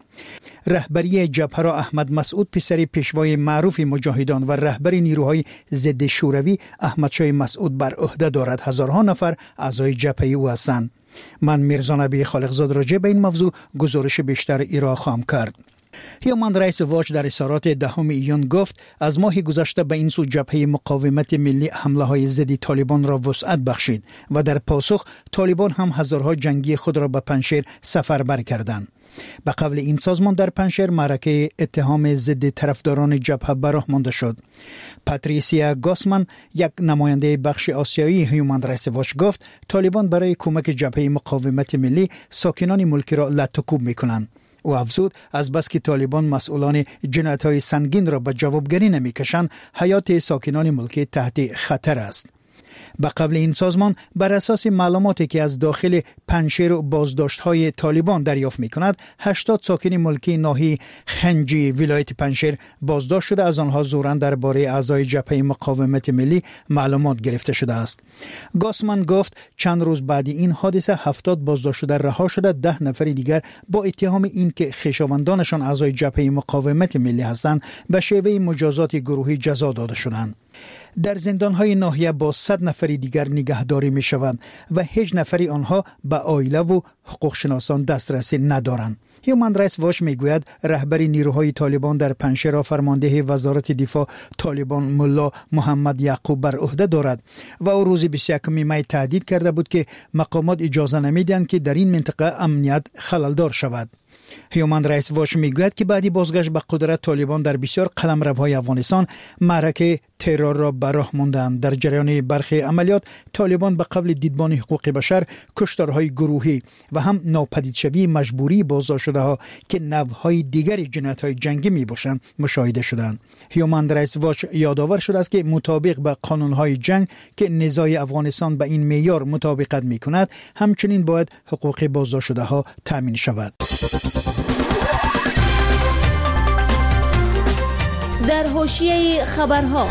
رهبری جبهه را احمد مسعود، پسر پیشوای معروف مجاهدان و رهبر نیروهای ضد شوروی احمدشاه مسعود، بر عهده دارد. هزارها نفر اعضای جبهه او هستند. من میرزا نبی خالقزاد راجع به این موضوع گزارش بیشتر ایرا خواهم کرد. هیومن رایتس واچ در اظهارات 10 ایون گفت از ماه گذشته به این سو جبهه مقاومت ملی حمله های ضد طالبان را وسعت بخشید و در پاسخ طالبان هم هزارها جنگی خود را به پنجشیر سفربر کردند. به قول این سازمان در پنجشیر معرکه اتهام ضد طرفداران جبهه به راه مانده شد. پاتریسیا گاسمن، یک نماینده بخش آسیایی هیومن رایتس واچ، گفت طالبان برای کمک جبهه مقاومت ملی ساکنان ملکی را لطکوب می‌کنند. او افزود از بس که طالبان مسئولان جنایت‌های سنگین را به جوابگری نمی‌کشند، حیات ساکنان ملکی تحت خطر است. به قبل این سازمان بر اساس معلوماتی که از داخل پنجشیر و بازداشت‌های طالبان دریافت می‌کند، 80 ساکن ملکی ناحیه خنجی ولایت پنجشیر بازداشت شده. از آنها زوراً درباره اعضای جبهه مقاومت ملی معلومات گرفته شده است. گاسمن گفت چند روز بعد این حادثه 70 بازداشت شده رها شده. 10 نفر دیگر با اتهام اینکه خویشاوندانشان اعضای جبهه مقاومت ملی هستند به شیوه مجازات گروهی جزا داده شدند. در زندان‌های ناحیه با 100 نفر دیگر نگهداری می‌شوند و هیچ نفری آنها به عائله و حقوق شناسان دسترسی ندارند. هیومن رایتس واچ میگوید رهبر نیروهای طالبان در پنجشیر را فرمانده وزارت دفاع طالبان ملا محمد یعقوب بر عهده دارد و او روز 21 می تهدید کرده بود که مقامات اجازه نمیدهند که در این منطقه امنیت خللدار شود. هیومن رایتس واچ میگوید که بعد بازگشت به قدرت طالبان در بسیار قلمروهای افغانستان معرکه ترور را به راه ماندند. در جریان برخی عملیات طالبان به قبل دیدبان حقوق بشر کشتارهای گروهی و هم ناپدید شوی مجبوری بازداشت شده ها که نوعهای دیگری جنایت‌های جنگی میباشند مشاهده شدند. هیومن رایتس واچ یادآور شده است که مطابق به قانون‌های جنگ که نزاع افغانستان به این معیار مطابقت میکند، همچنین باید حقوق بازداشت شده ها تامین شود. در حاشیه خبرها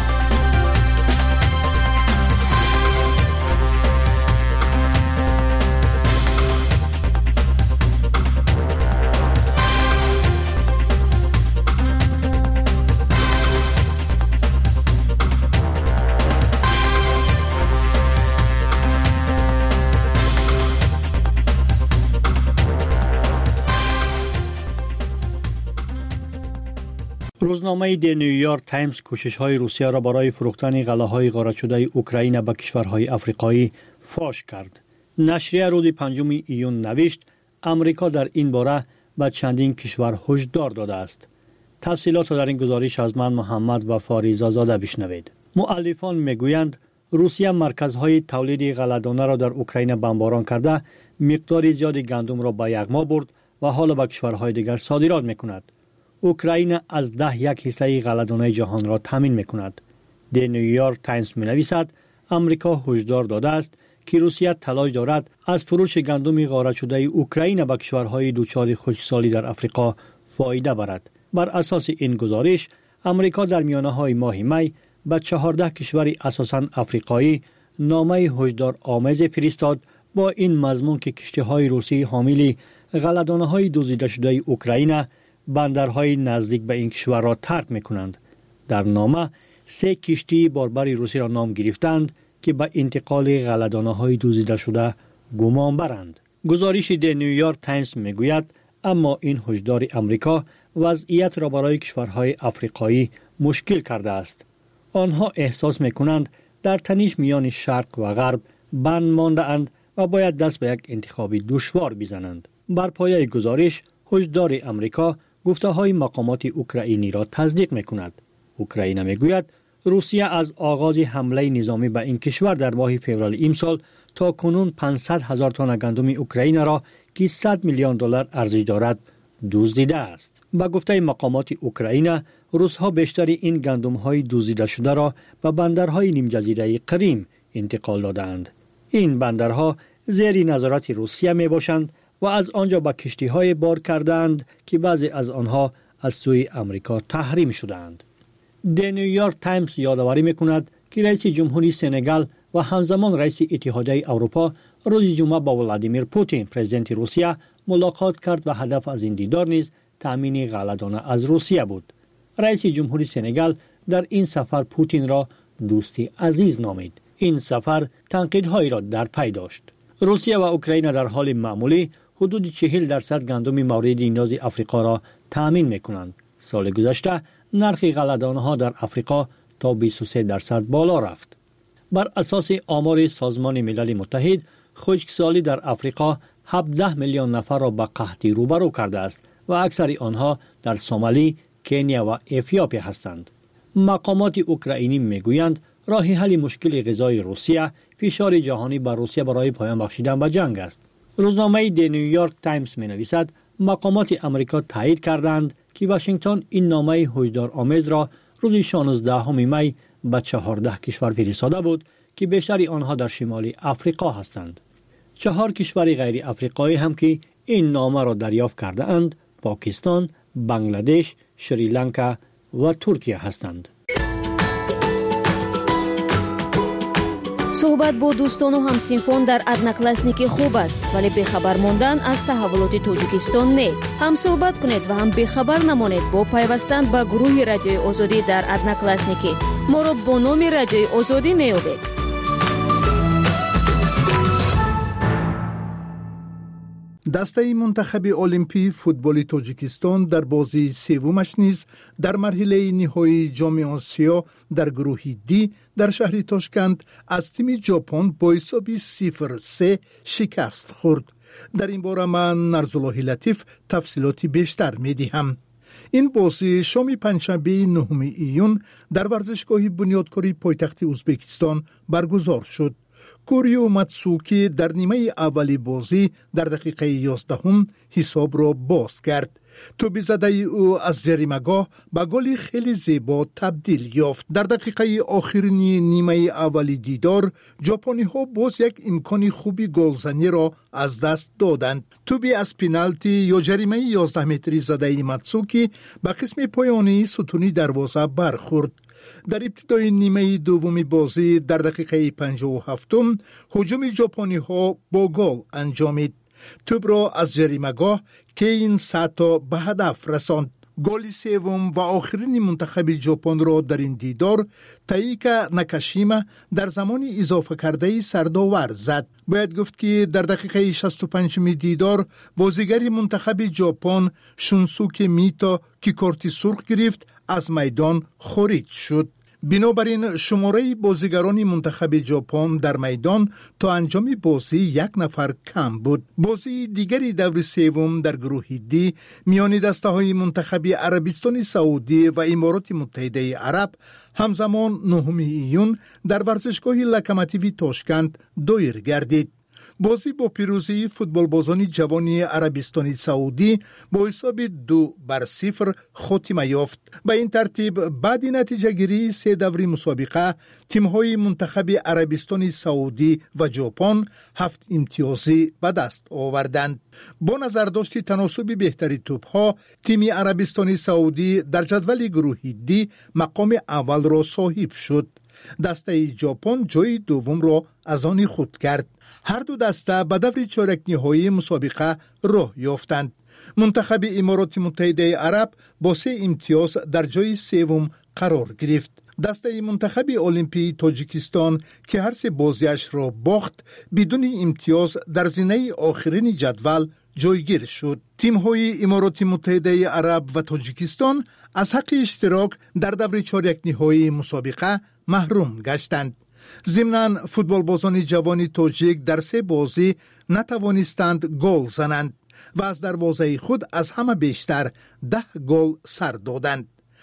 روزنامه دی نیویورک تایمز کوشش‌های روسیه را برای فروختن غلاهای غارت شده اوکراین به کشورهای آفریقایی فاش کرد. نشریه روز 5 ایون نوشت امریکا در این باره به چندین کشور هشدار داده است. تفصیلات را در این گزارش از من محمد و فاریزا زاده بشنوید. مؤلفان میگویند روسیه مرکزهای تولید غله‌دانه را در اوکراین بمباران کرده، مقدار زیادی گندم را به یغما برد و حالا به کشورهای دیگر صادرات می‌کند. اوکراین از 10% غله‌دانه جهان را تامین می‌کند. دی نیویورک تایمز می‌نویسد امریکا هشدار داده است که روسیه تلاش دارد از فروش گندم غارت شده اوکراین به کشورهای دچار خشکسالی در آفریقا فایده برد. بر اساس این گزارش امریکا در میانه‌های ماه می به 14 کشور اساساً آفریقایی نامه هشدار آمیز فرستاد با این مضمون که کشتی‌های روسی حامل غله‌دانه‌های دزدیده شده اوکراین بندرهای نزدیک به این کشور را ترک می‌کنند. در نامه 3 کشتی باربر روسی را نام گرفتند که به انتقال غله‌دانه‌های دزدیده شده گمان برند. گزارش دی نیویورک تایمز میگوید اما این هشدار امریکا وضعیت را برای کشورهای آفریقایی مشکل کرده است. آنها احساس می‌کنند در تنش میان شرق و غرب بند مانده اند و باید دست به یک انتخاب دشوار بزنند. بر پایه گزارش هشدار امریکا گفته‌های مقامات اوکراینی را تصدیق می‌کند. اوکراین میگوید روسیه از آغاز حمله نظامی به این کشور در ماه فوریه امسال تا کنون 500,000 تن گندم اوکراین را که $100 میلیون ارزش دارد دزدیده است. با گفته مقامات اوکراین، روس‌ها بیشتر این گندم‌های دزدیده شده را به بندرهای نیمجزیره کریم انتقال دادند. این بندرها زیر نظارت روسیه می باشند و از آنجا به کشتی‌های بار کردند که بعضی از آنها از سوی امریکا تحریم شدند. دی نیویورک تایمز یادآوری می‌کند که رئیس جمهوری سنگال و همزمان رئیس اتحادیه اروپا روز جمعه با ولادیمیر پوتین پرزیدنت روسیه ملاقات کرد و هدف از این دیدار نیز تامین غله‌دانه از روسیه بود. رئیس جمهوری سنگال در این سفر پوتین را دوستی عزیز نامید. این سفر تنقیدهایی را در پی داشت. روسیه و اوکراین در حال معمولی حدود 40% گندم مورد نیاز آفریقا را تامین می‌کنند. سال گذشته نرخ غله‌دانه‌ها در آفریقا تا 23% بالا رفت. بر اساس آمار سازمان ملل متحد، خشکسالی در آفریقا 17 میلیون نفر را به قحطی روبرو کرده است و اکثر آنها در سومالی، کنیا و اتیوپی هستند. مقامات اوکراینی میگویند راه حل مشکل غذایی روسیه فشار جهانی بر روسیه برای پایان بخشیدن به جنگ است. روزنامه دی نیویورک تایمز می‌نویسد مقامات آمریکا تایید کردند که واشنگتن این نامه هشدارآمیز را روز 16 می به 14 کشور فرستاده بود که بیشتر آنها در شمال آفریقا هستند. 4 کشور غیر آفریقایی هم که این نامه را دریافت کرده اند پاکستان، بنگلادش، شریلانکا و ترکیه هستند. صحبت با دوستان و همسینفون در одноклассники خوب است، ولی بخبر موندن از تحولات تاجیکستان نه. هم صحبت کنید و هم بخبر نمانید با پیوستن به گروه رادیوی آزادی در одноклассники. ما را با نام رادیوی آزادی می‌یابید. دسته منتخب المپی فوتبال تاجیکستان در بازی سومش نیز در مرحله نهایی جام آسیا در گروه دی در شهر تاشکند از تیم ژاپن با حساب 0-3 شکست خورد. در این باره من نرزالله لطیف تفصیلاتی بیشتر می‌دهم. این بازی شام پنجشنبه 9 ایون در ورزشگاه بنیادکاری پایتخت ازبکستان برگزار شد. کوریو ماتسوکی در نیمه اولی بازی در دقیقه 11 حساب را باز کرد. توپ زده او از جریمه‌گاه به گل خیلی زیبا تبدیل یافت. در دقیقه آخرین نیمه اولی دیدار ژاپنی ها باز یک امکان خوبی گلزنی را از دست دادند. توپی از پنالتی یا جریمه 11 متری زده ماتسوکی به قسم پایانی ستونی دروازه برخورد. در ابتدای نیمه دومی بازی در دقیقه 57 هجوم ژاپنی ها با گل انجامید. توپ را از جریمه‌گاه کین ساتا به هدف رساند. گل سوم و آخرین منتخب ژاپن را در این دیدار تاییکا ناکاشیما در زمان اضافه کرده سردآور زد. باید گفت که در دقیقه 65 دیدار بازیگر منتخب ژاپن شونسوکی میتا که کارت سرخ گرفت از میدان خارج شد. بنابراین شماره بازیگران منتخب ژاپن در میدان تا انجام بازی 1 نفر کم بود. بازی دیگری دور سوم در گروه دی میان دسته‌های منتخب عربستان سعودی و امارات متحده عرب همزمان 9 ایون در ورزشگاه لوکوموتیو تاشکند دایر گردید. بازی با پیروزی فوتبالبازان جوان عربستان سعودی با حساب 2-0 خاتمه یافت. به این ترتیب بعد نتیجه گیری 3 دوره مسابقه تیم‌های منتخب عربستان سعودی و ژاپن 7 امتیازی به دست آوردند. با نظرداشت تناسب بهتری توپ‌ها تیم عربستان سعودی در جدول گروه دی مقام اول را صاحب شد. دسته ژاپن جای دوم را از آن خود کرد. هر دو دسته به دور چهارک نهایی مسابقه راه یافتند. منتخب امارات متحده عرب با 3 امتیاز در جای سوم قرار گرفت. دسته منتخب المپی تاجیکستان که هر 3 بازیش را باخت بدون امتیاز در زینه آخرین جدول جایگیر شد. تیم‌های امارات متحده عرب و تاجیکستان از حق اشتراک در دور چهارک نهایی مسابقه محروم گشتند. ضمناً فوتبالبازان جوان تاجیک در 3 بازی نتوانستند گل زنند و از دروازه خود از همه بیشتر 10 گل سر دادند.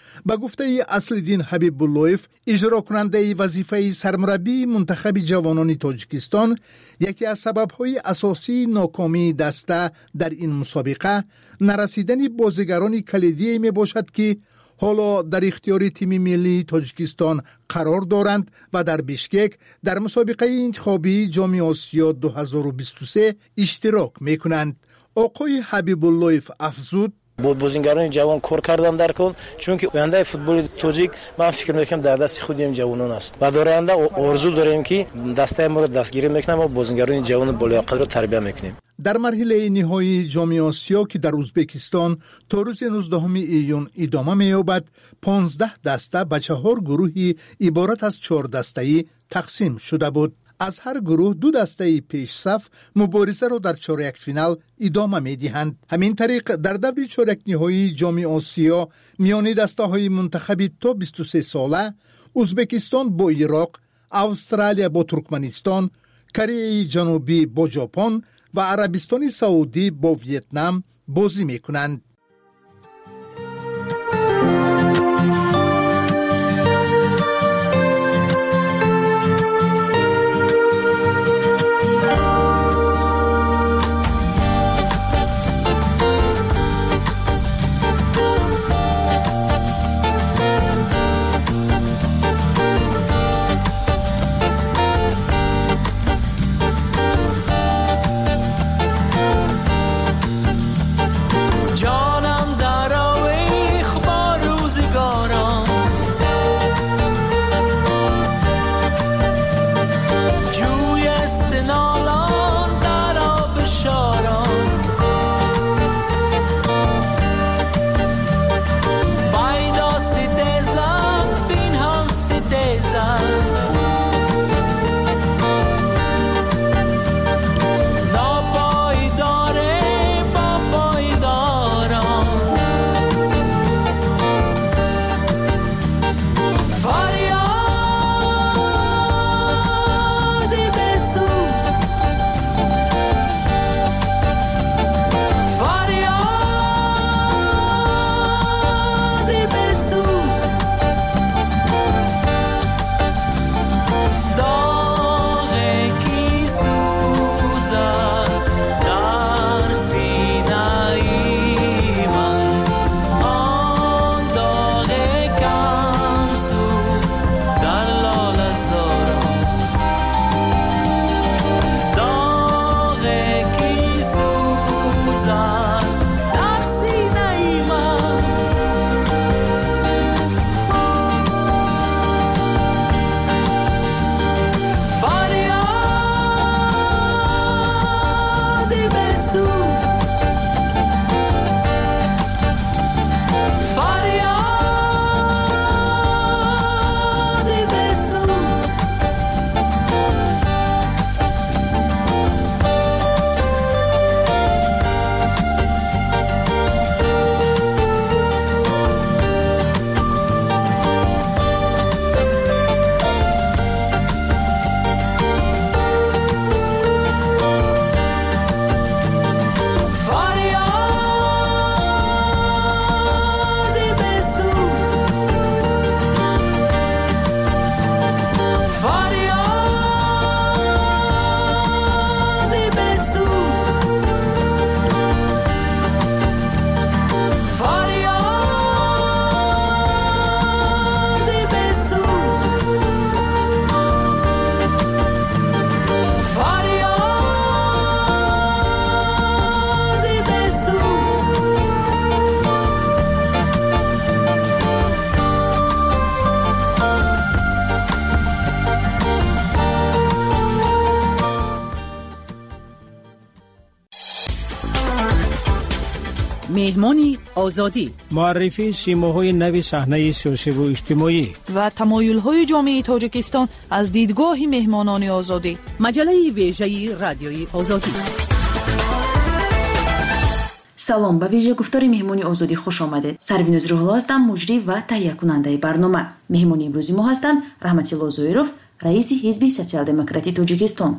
با گفته اصل‌الدین حبیب‌اللهیف، اجرا کننده وظیفه سرمربی منتخب جوانان تاجیکستان، یکی از سبب‌های اساسی ناکامی دسته در این مسابقه نرسیدن بازیگران کلیدی میباشد که حالا در اختیار تیم ملی تاجیکستان قرار دارند و در بیشکک در مسابقه انتخابی جام آسیا 2023 اشتراک میکنند. آقای حبیب‌اللهیف افزود: بازیگران جوان کار کردن در کن، چون که آینده فوتبال تاجیک من فکر میکنم در دست خود این جوانان است و در آینده آرزو داریم که دسته ما رو دستگیری میکنیم و بازیگران جوان بالایقت رو تربیت میکنیم. در مرحله نهایی جام آسیا که در ازبکستان تا روز 19 ایون ادامه می‌یابد، 15 دسته به 4 گروهی عبارت از 4 دسته‌ای تقسیم شده بود. از هر گروه 2 دسته پیش صف مبارزه را در چهارک فینال ادامه می‌دهند. همین طریق در دور چهارک نهایی جام آسیا میان دسته‌های منتخب تا 23 ساله ازبکستان با عراق، استرالیا با ترکمنستان، کره جنوبی با ژاپن و عربستان سعودی با ویتنام بازی می‌کنند. مهمانی آزادی، معرفی سیماهای نوی صحنه سیاسی و اجتماعی و تمایل‌های جامعه تاجیکستان از دیدگاه مهمانان آزادی. مجله ویژه رادیوی آزادی. سلام، به ویژه گفتار مهمانی آزادی خوش آمدید. سروینوز روح‌الله هستم، مجری و تهیه کننده برنامه. مهمانی امروزی ما هستند رحمتالله زویروف، رئیس حزب سوسیال دموکراتی تاجیکستان.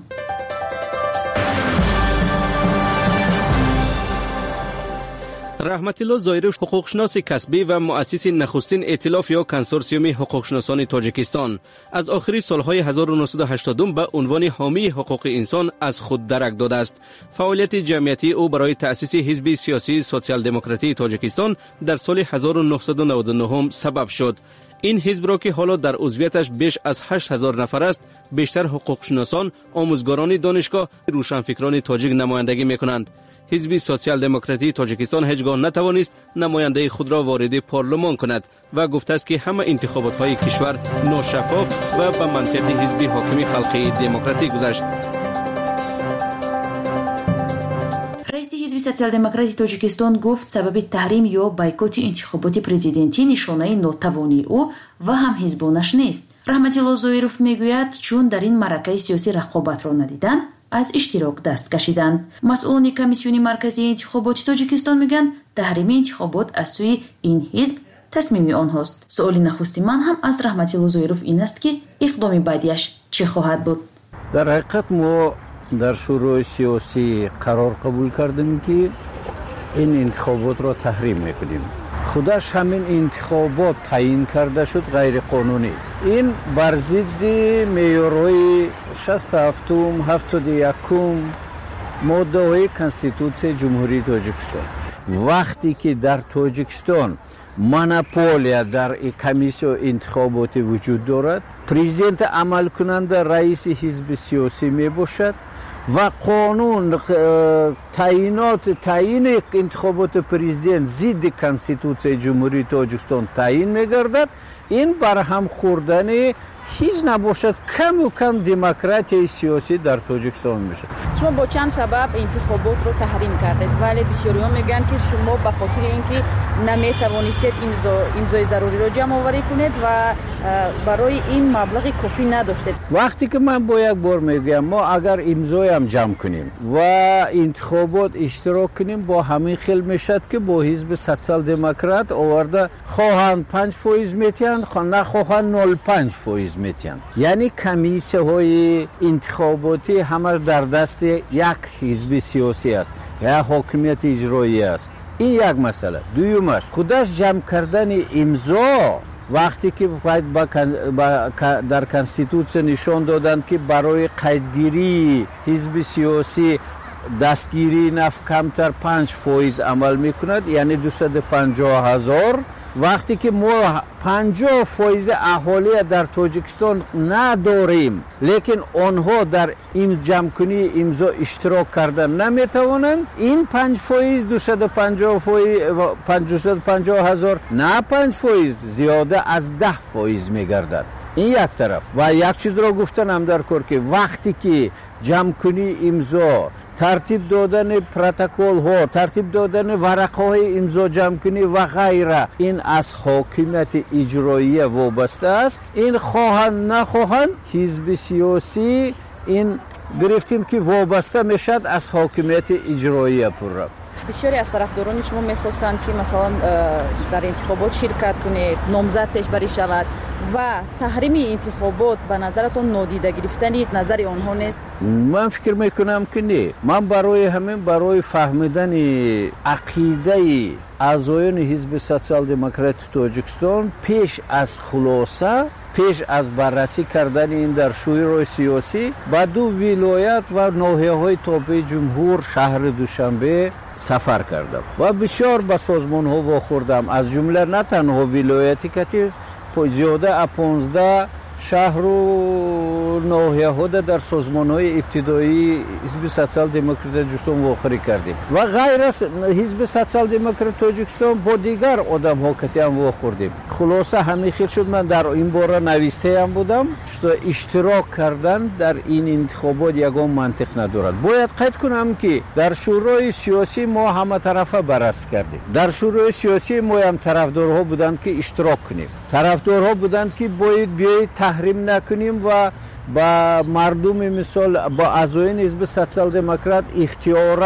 رحمتالله زایروف حقوقشناس کسبی و مؤسس نخستین ائتلاف یا کنسورسیوم حقوقشناسان تاجیکستان از آخری سالهای 1980 به عنوان حامی حقوق انسان از خود درک داده است. فعالیت جمعیتی او برای تأسیس حزب سیاسی سوسیال دموکراتی تاجیکستان در سال 1999 سبب شد. این حزب را که حالا در عضویتش بیش از 8000 نفر است، بیشتر حقوقشناسان، آموزگاران دانشگاه، روشنفکران تاجیک نمایندگی می‌کنند. حزب سوسیال دموکراتی تاجیکستان هیچگاه نتوانست نماینده خود را وارد پارلمان کند و گفته است که همه انتخابات‌های کشور ناشفاف و به منطق حزب حاکم خلقی دموکراتی گذشت. رئیس حزب سوسیال دموکراتی تاجیکستان گفت سبب تحریم یا بایکوت انتخابات پرزیدنتی نشانه ناتوانی او و هم حزبانش نیست. رحمتالله زایروف میگوید چون در این معرکه سیاسی رقابت را ندیدن از اشتراک دست کشیدند. مسئولان کمیسیون مرکزی انتخابات تاجیکستان میگن تحریم انتخابات از سوی این حزب تصمیم آنهاست. سؤال نخستی من هم از رحمتالله زایروف این است که اقدام بعدیش چه خواهد بود؟ در حقیقت ما در شورای سیاسی قرار قبول کردیم که این انتخابات را تحریم میکنیم. خودش همین انتخابات تعیین کرده شد غیر قانونی. این بر ضد معیارهای 67 71 ماده های کنستیتوسیون جمهوری تاجیکستان. وقتی که در تاجیکستان مونوپولیا در کمیسیون انتخابات وجود دارد، پرزیدنت عمل کننده رئیس حزب سیاسی می باشد و قانون تعیین انتخابات پرزیدنت ضد کنستیتوسیون جمهوری تاجیکستان تعیین می‌گردد. این برهم خوردن هیچ نباشد کم و کم دموکراسی سیاسی در تاجیکستان میشه. شما با چند سبب انتخابات رو تحریم کردید، ولی بسیاری‌ها میگن که شما به خاطر اینکه نمیتوانستید امضای ضروری رو جمع آوری کنید و برای این مبلغ کافی نداشتید. وقتی که من با یک بار میگم ما اگر امضای هم جمع کنیم و انتخابات اشتراک کنیم با همین خیل میشد که با حزب سوسیال دموکرات آورده خواهند 5% میتین، نخواهند 0.5% میتین. یعنی کمیسیون های انتخاباتی همش در دست یک حزب سیاسی است یا حاکمیت اجرایی است. این یک مسئله. دویمش خودش جمع کردن امضا وقتی که در کنستیتوسیون نشان دادند که برای قیدگیری حزب سیاسی دستگیری نفت کمتر 5% عمل میکند، یعنی 250,000. وقتی که ما 50% اهالی در تاجیکستان نداریم لیکن آنها در این جمع‌کنی امضا اشتراک کردن نمیتوانند، این 5% 250,000 نه 5% زیاده از 10% میگردد. این یک طرف. و یک چیز را گفتنم در کار که وقتی که جمع‌کنی امضا، ترتیب دادن پروتکل ها، ترتیب دادن ورقه های امضا جمع کنی و غیره، این از حاکمیت اجرایی وابسته است. این خواهند نخواهند حزب سیاسی این گرفتیم که وابسته میشد از حاکمیت اجرایی پورا. بسیاری از طرفداران شما میخواستند که مثلا در انتخابات شرکت کنید، نامزد پیشبری شود و تحریم انتخابات به نظرتون نادیده گرفتن نظر آنها نیست؟ من فکر میکنم که نه. من برای فهمیدن عقیده اعضایان حزب سوسیال دموکراتی تاجیکستان پیش از خلاصه، پیش از بررسی کردن این در شورای سیاسی با 2 ولایت و ناحیه‌های تابع جمهور شهر دوشنبه سفر کردم و بسیار به سازمان ها واخوردم، از جمله نه تنها ولایتی که زیاده 15 شهر و ناحیه ها در سازمان های ابتدایی حزب سوسیال دموکراتی تاجیکستان واخوری کردیم و غیر از حزب سوسیال دموکراتی تاجیکستان با دیگر آدم ها که هم واخوردیم. خلاصه همین خیل شد من در این باره نویسته هم بودم که اشتراک کردن در این انتخابات یگان منطق ندارد. باید قید کنم که در شورای سیاسی ما همه طرفه بررسی کردیم. در شورای سیاسی ما هم طرفدارها بودند که اشتراک کنیم، طرفدارها بودند که باید بیایید تحریم نکنیم و با مردم مثال با اعضایان حزب سوسیال دموکرات اختیاراً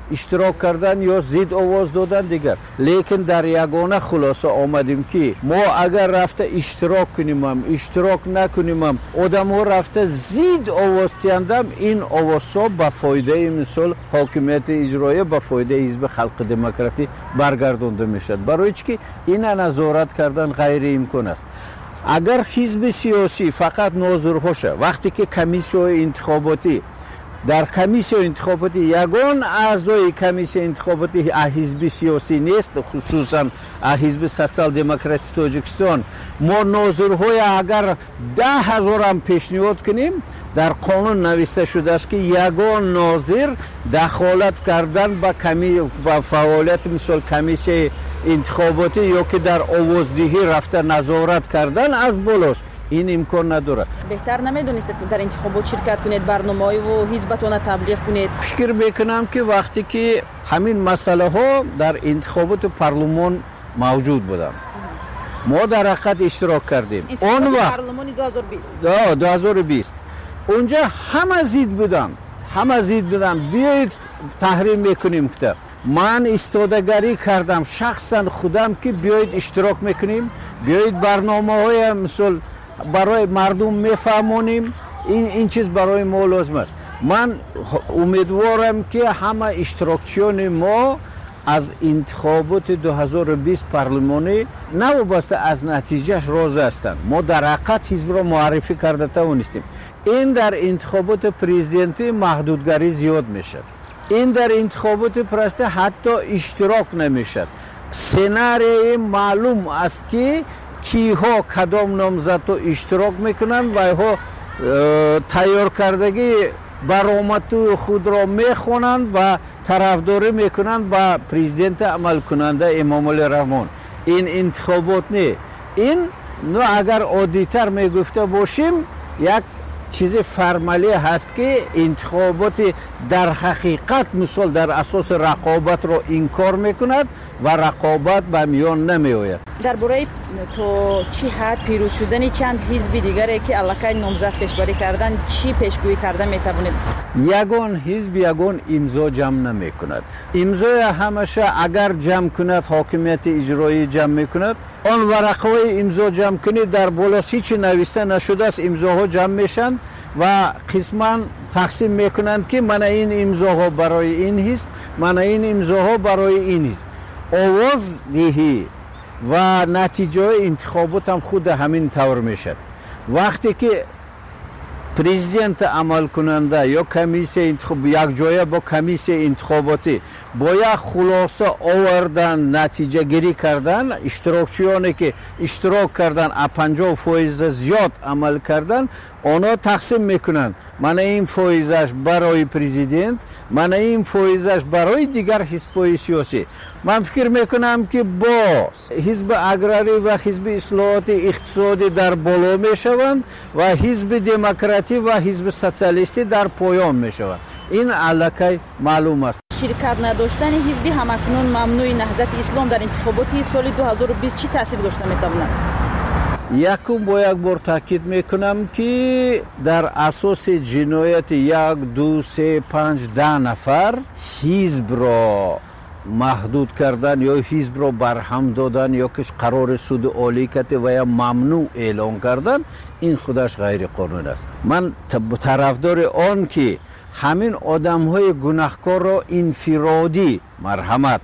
اشتراک کردن یا زید آواز دادن دیگر. لیکن در یگانه خلاصه آمدیم که ما اگر رفته اشتراک کنیم اشتراک نکنیم آدم ها رفته زید آواز تیندم این آوازها به فایده مثل حاکمیت اجرایی به فایده حزب خلق دموکراتی برگردانده میشد. برای چی این نظارت کردن غیر امکان است. اگر حزب سیاسی فقط ناظرهاشه وقتی که کمیسیون انتخاباتی در کمیسیون انتخاباتی یگان اعضای کمیسیون انتخاباتی حزب سیاسی نیست، خصوصا حزب سوسیال دموکراتی تاجیکستان، ما ناظرهای اگر 10,000 هم پیشنهاد کنیم در قانون نوشته شده است که یگان ناظر دخالت کردن با فعالیت مثل کمیسیون انتخاباتی یا که در آوازدهی رفته نظارت کردن از بالاش این امکان نداره. بهتر نمیدونید در انتخابات شرکت کنید، برنامه‌ای و حزبتون تبلیغ کنید؟ فکر میکنم که وقتی که همین مسئله ها در انتخابات پارلمان موجود بودن ما در حقیقت اشتراک کردیم. اون وقت پارلمان 2020 اونجا همه زید بودن بیایید تحریم میکنیم که من استادگاری کردم شخصا خودم که بیایید اشتراک میکنیم، بیایید برنامه‌های مثل برای مردم میفهمونیم. این چیز برای ما لازم است. من امیدوارم که همه اشتراکچیان ما از انتخابات 2020 پارلمانی نوابسته از نتیجهش راضی هستند. ما در حقیقت حزب را معرفی کرده توانستیم. این در انتخابات پرزیدنتی محدودگری زیاد میشد. این در انتخابات پرسته حتی اشتراک نمیشد. سناریوی معلوم است که کیها کدام نامزد اشتراک میکنن و ها تیار کردگی برآمد خود را میخونند و طرفداری میکنند با پرزیدنت عمل کننده امام علی رحمان. این انتخابات نه. این اگر عادی‌تر میگفته باشیم یک چیز فرمالی هست که انتخابات در حقیقت مثل در اساس رقابت را انکار میکند و رقابت به میان نمی آید. درباره تو چی حد پیروز شدن چند حزب دیگری که علاقه نامزد پیشبری کردن چی پیشگویی کرده میتوانید؟ یگان حزب یگان امضا جمع نمی کند. امضای همیشه اگر جمع کند حاکمیت اجرایی جمع میکند. آن ورقهای امضا جمع کنید در بالاش هیچ نوشته نشده است امضاها جمع میشن و قسما تقسیم میکنند که من این امضاها برای این حزب، من این امضاها برای این حزب. آواز دهی و نتیجه انتخابات هم خود همین طور میشد. وقتی که پرزیدنت عمل کننده یا کمیسیون انتخاب یک جای با کمیسیون انتخاباتی با یک خلاصه آوردن نتیجه گیری کردن اشتراکچیانی که اشتراک کردن 50% زیاد عمل کردن اونا تقسیم میکنن. من این فایزش برای پرزیدنت، من این فایزش برای دیگر حزب‌های سیاسی. من فکر میکنم که با حزب اگراری و حزب اصلاحات اقتصادی در بالا میشوند و حزب دموکراتی و حزب سوسیالیستی در پایان میشوند. این علاقه معلوم است. شرکت نداشتن حزبی همکنون ممنوع نهضت اسلام در انتخابات سال 2020 چی تاثیر داشته میتواند؟ یکم با یک بار تاکید میکنم که در اساس جنایت 1 2 3 5 10 نفر حزب را محدود کردن یا حزب را برهم دادن یا که قرار سود عالی کرده و یا ممنوع اعلان کردن این خودش غیر قانون است. من طرفدار آن که همین آدم‌های گناهکار را انفرادی مرحمت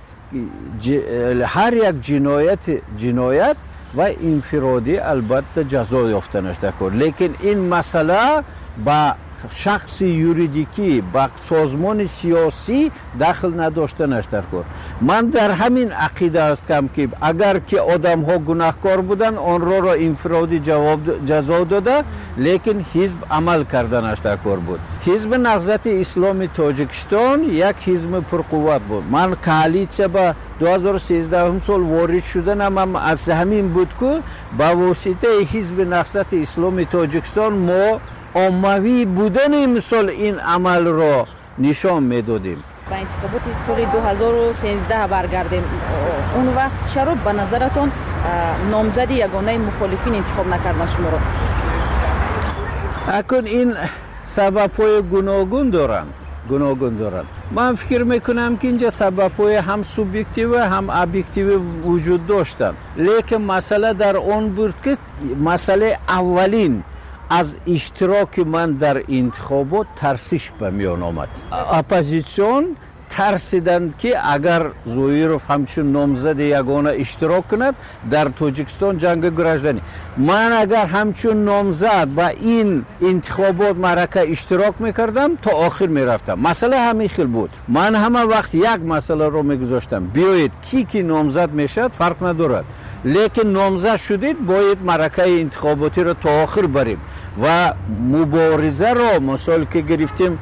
هر یک جنایت و انفرادی البته جزا یافتنش دکن. لیکن این مسئله با شخص یوریدیکی با سازمان سیاسی دخل نداشتنش در کار. من در همین عقیده هستم که اگر که آدم ها گناهکار بودن آن را انفرادی جزا داده لیکن حزب عمل کردنش در کار بود. حزب نهضت اسلامی تاجیکستان یک حزب پرقوت بود. من کالیسیا با 2013 سال وارد شدنم از همین بود که با واسطه حزب نهضت اسلامی تاجیکستان ما عمومی بودن مثل این عمل را نشان میدادیم. با انتخابات سال 2013 برگردیم. اون وقت چرا به نظرتون نامزد یگانه مخالفین انتخاب نکردن شما را؟ اکنون این سبب‌های گوناگون دارند. گوناگون دارد. من فکر میکنم که اینجا سبب‌های هم سوبژکتیو هم ابجکتیو وجود داشتند، لیکن مسئله در اون بود که مسئله اولین از اشتراک من در انتخابات ترسش به میان آمد. اپوزیسیون ترسیدند که اگر زویروف همچون نامزد یگانه اشتراک کند در تاجیکستان جنگ گراژدنی، من اگر همچون نامزد با این انتخابات معرکه اشتراک میکردم تا آخر میرفتم. مسئله همین خیل بود. من همه وقت یک مسئله رو میگذاشتم، بیایید کی نامزد میشد فرق ندارد، لیکن نامزد شدید باید معرکه انتخاباتی رو تا آخر بریم و مبارزه رو مثال که گرفتیم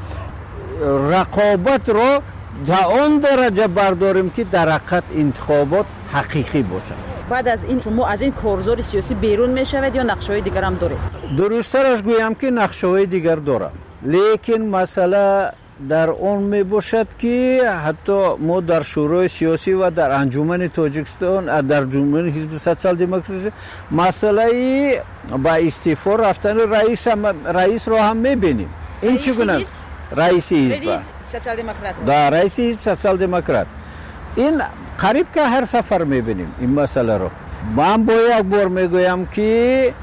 رقابت رو تا اون درجه برداریم که در حقیقت انتخابات حقیقی باشد. بعد از این شما از این کارزار سیاسی بیرون میشوید یا نقشه‌های دیگر هم دارید؟ درست‌ترش گویم که نقشه‌های دیگر دارم، لیکن مسئله در اون می باشد که حتی ما در شورای سیاسی و در انجمن تاجیکستان در انجمن حزب سوسیال دموکراسی مسئله با استعفا رفتن رئیس رو هم می‌بینیم. این چگونه رئیس حزب سوسیال دموکرات در رئیس حزب سوسیال دموکرات این قریب که هر سفر می‌بینیم این مسئله رو. من با یک بار میگویم که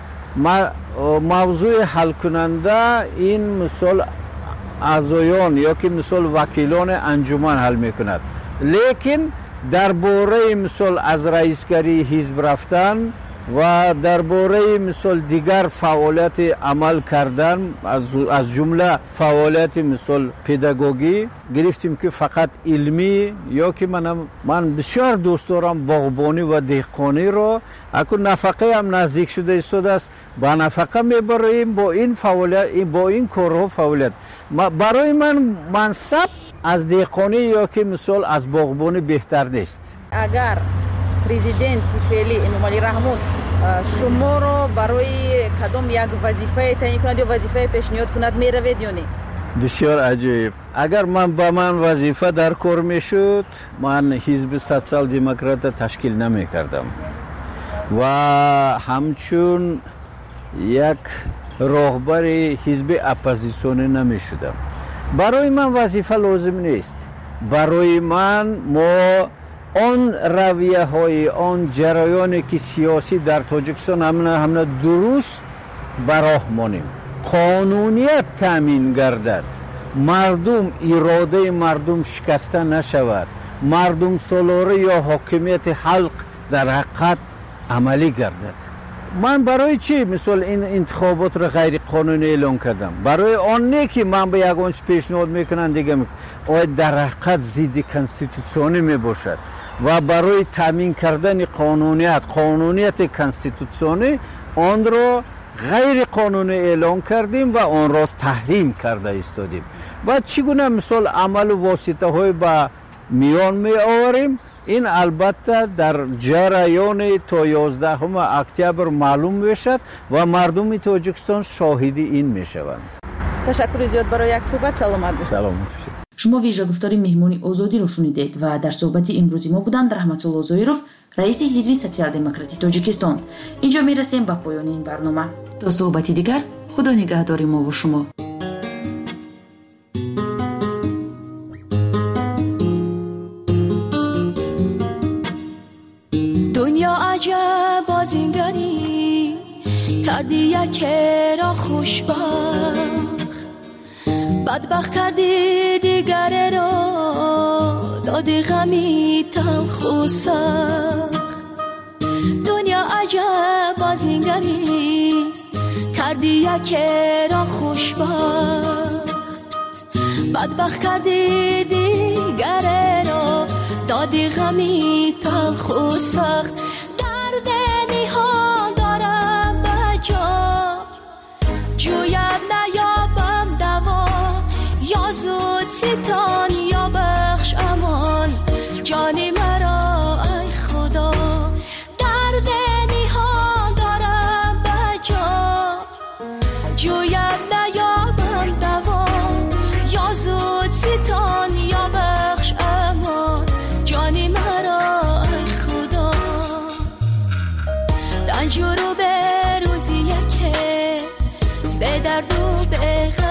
موضوع حل کننده این مثال اعضایان یا که مثال وکیلان انجمن حل میکند، لیکن درباره مثال از رئیسگری حزب رفتن و درباره مثال دیگر فعالیت عمل کردن از جمله فعالیت مثال پداگوژی گرفتیم که فقط علمی یا که من بسیار دوست دارم باغبانی و دهقانی رو اکنون نفقه هم نزدیک شده است، با نفقه میبریم با این فعالیت با این کارها فعالیت. برای من منصب از دهقانی یا که مثال از باغبانی بهتر نیست. اگر پرزیدنت فعلی امامعلی رحمون شما رو برای کدام یک وظیفه تعیین کند یا وظیفه پیشنهاد کند میروید یا نه؟ بسیار عجیب. اگر با من وظیفه در کار میشد من حزب سوسیال دموکرات تشکیل نمی کردم و همچون یک راهبر حزب اپوزیسیونی نمی شدم. برای من وظیفه لازم نیست. برای من ما آن رویه های آن جریانی که سیاسی در تاجیکستان همه درست براه مانیم، قانونیت تامین گردد، مردم اراده مردم شکسته نشود، مردم سالاره یا حاکمیت خلق در حقیقت عملی گردد. من برای چی مثلا این انتخابات را غیر قانونی اعلام کردم؟ برای آن نه که من به یگانش پیشنهاد میکنم دیگه آید در حقیقت ضد کنستیتوسیونی می باشد و برای تامین کردن قانونیت کنستیتوسیونی آن را غیر قانونی اعلام کردیم و آن را تحریم کرده ایستادیم و چگونه مثال عمل و واسطه های با میان می آوریم. این البته در جریان تا 11 اکتبر معلوم میشد و مردم تاجیکستان شاهدی این میشوند. تشکر زیاد برای یک صحبت. سلامت باشید. سلامت باشید. شما ویژه گفتار مهمانی آزادی رو شنیدید و در صحبت امروزی ما بودند رحمتالله زویروف، رئیس حزب سوسیال دموکراتی تاجیکستان. اینجا میرسیم به پایان این برنامه. تا صحبتی دیگر، خدا نگهدار ما و شما. دنیا عجب بازینگری کردی یک را خوشبخت، بدبخت کردی دیگر را دادی غمی تلخ و سخت. دنیا عجب بازینگری کردی یک را خوشبخت، بدبخت کردی دیگر را دادی غمی تلخ و سخت. درد نیها دارم به جا جویم نیابم دوا، یا زود ستان یا بخش امان جانی مرا ای خدا. درد نیها دارم به جا جویم نیابم دوا، یا زود ستان یا بخش امان جانی مرا ای خدا. رنج رو به روزیه که به درد و به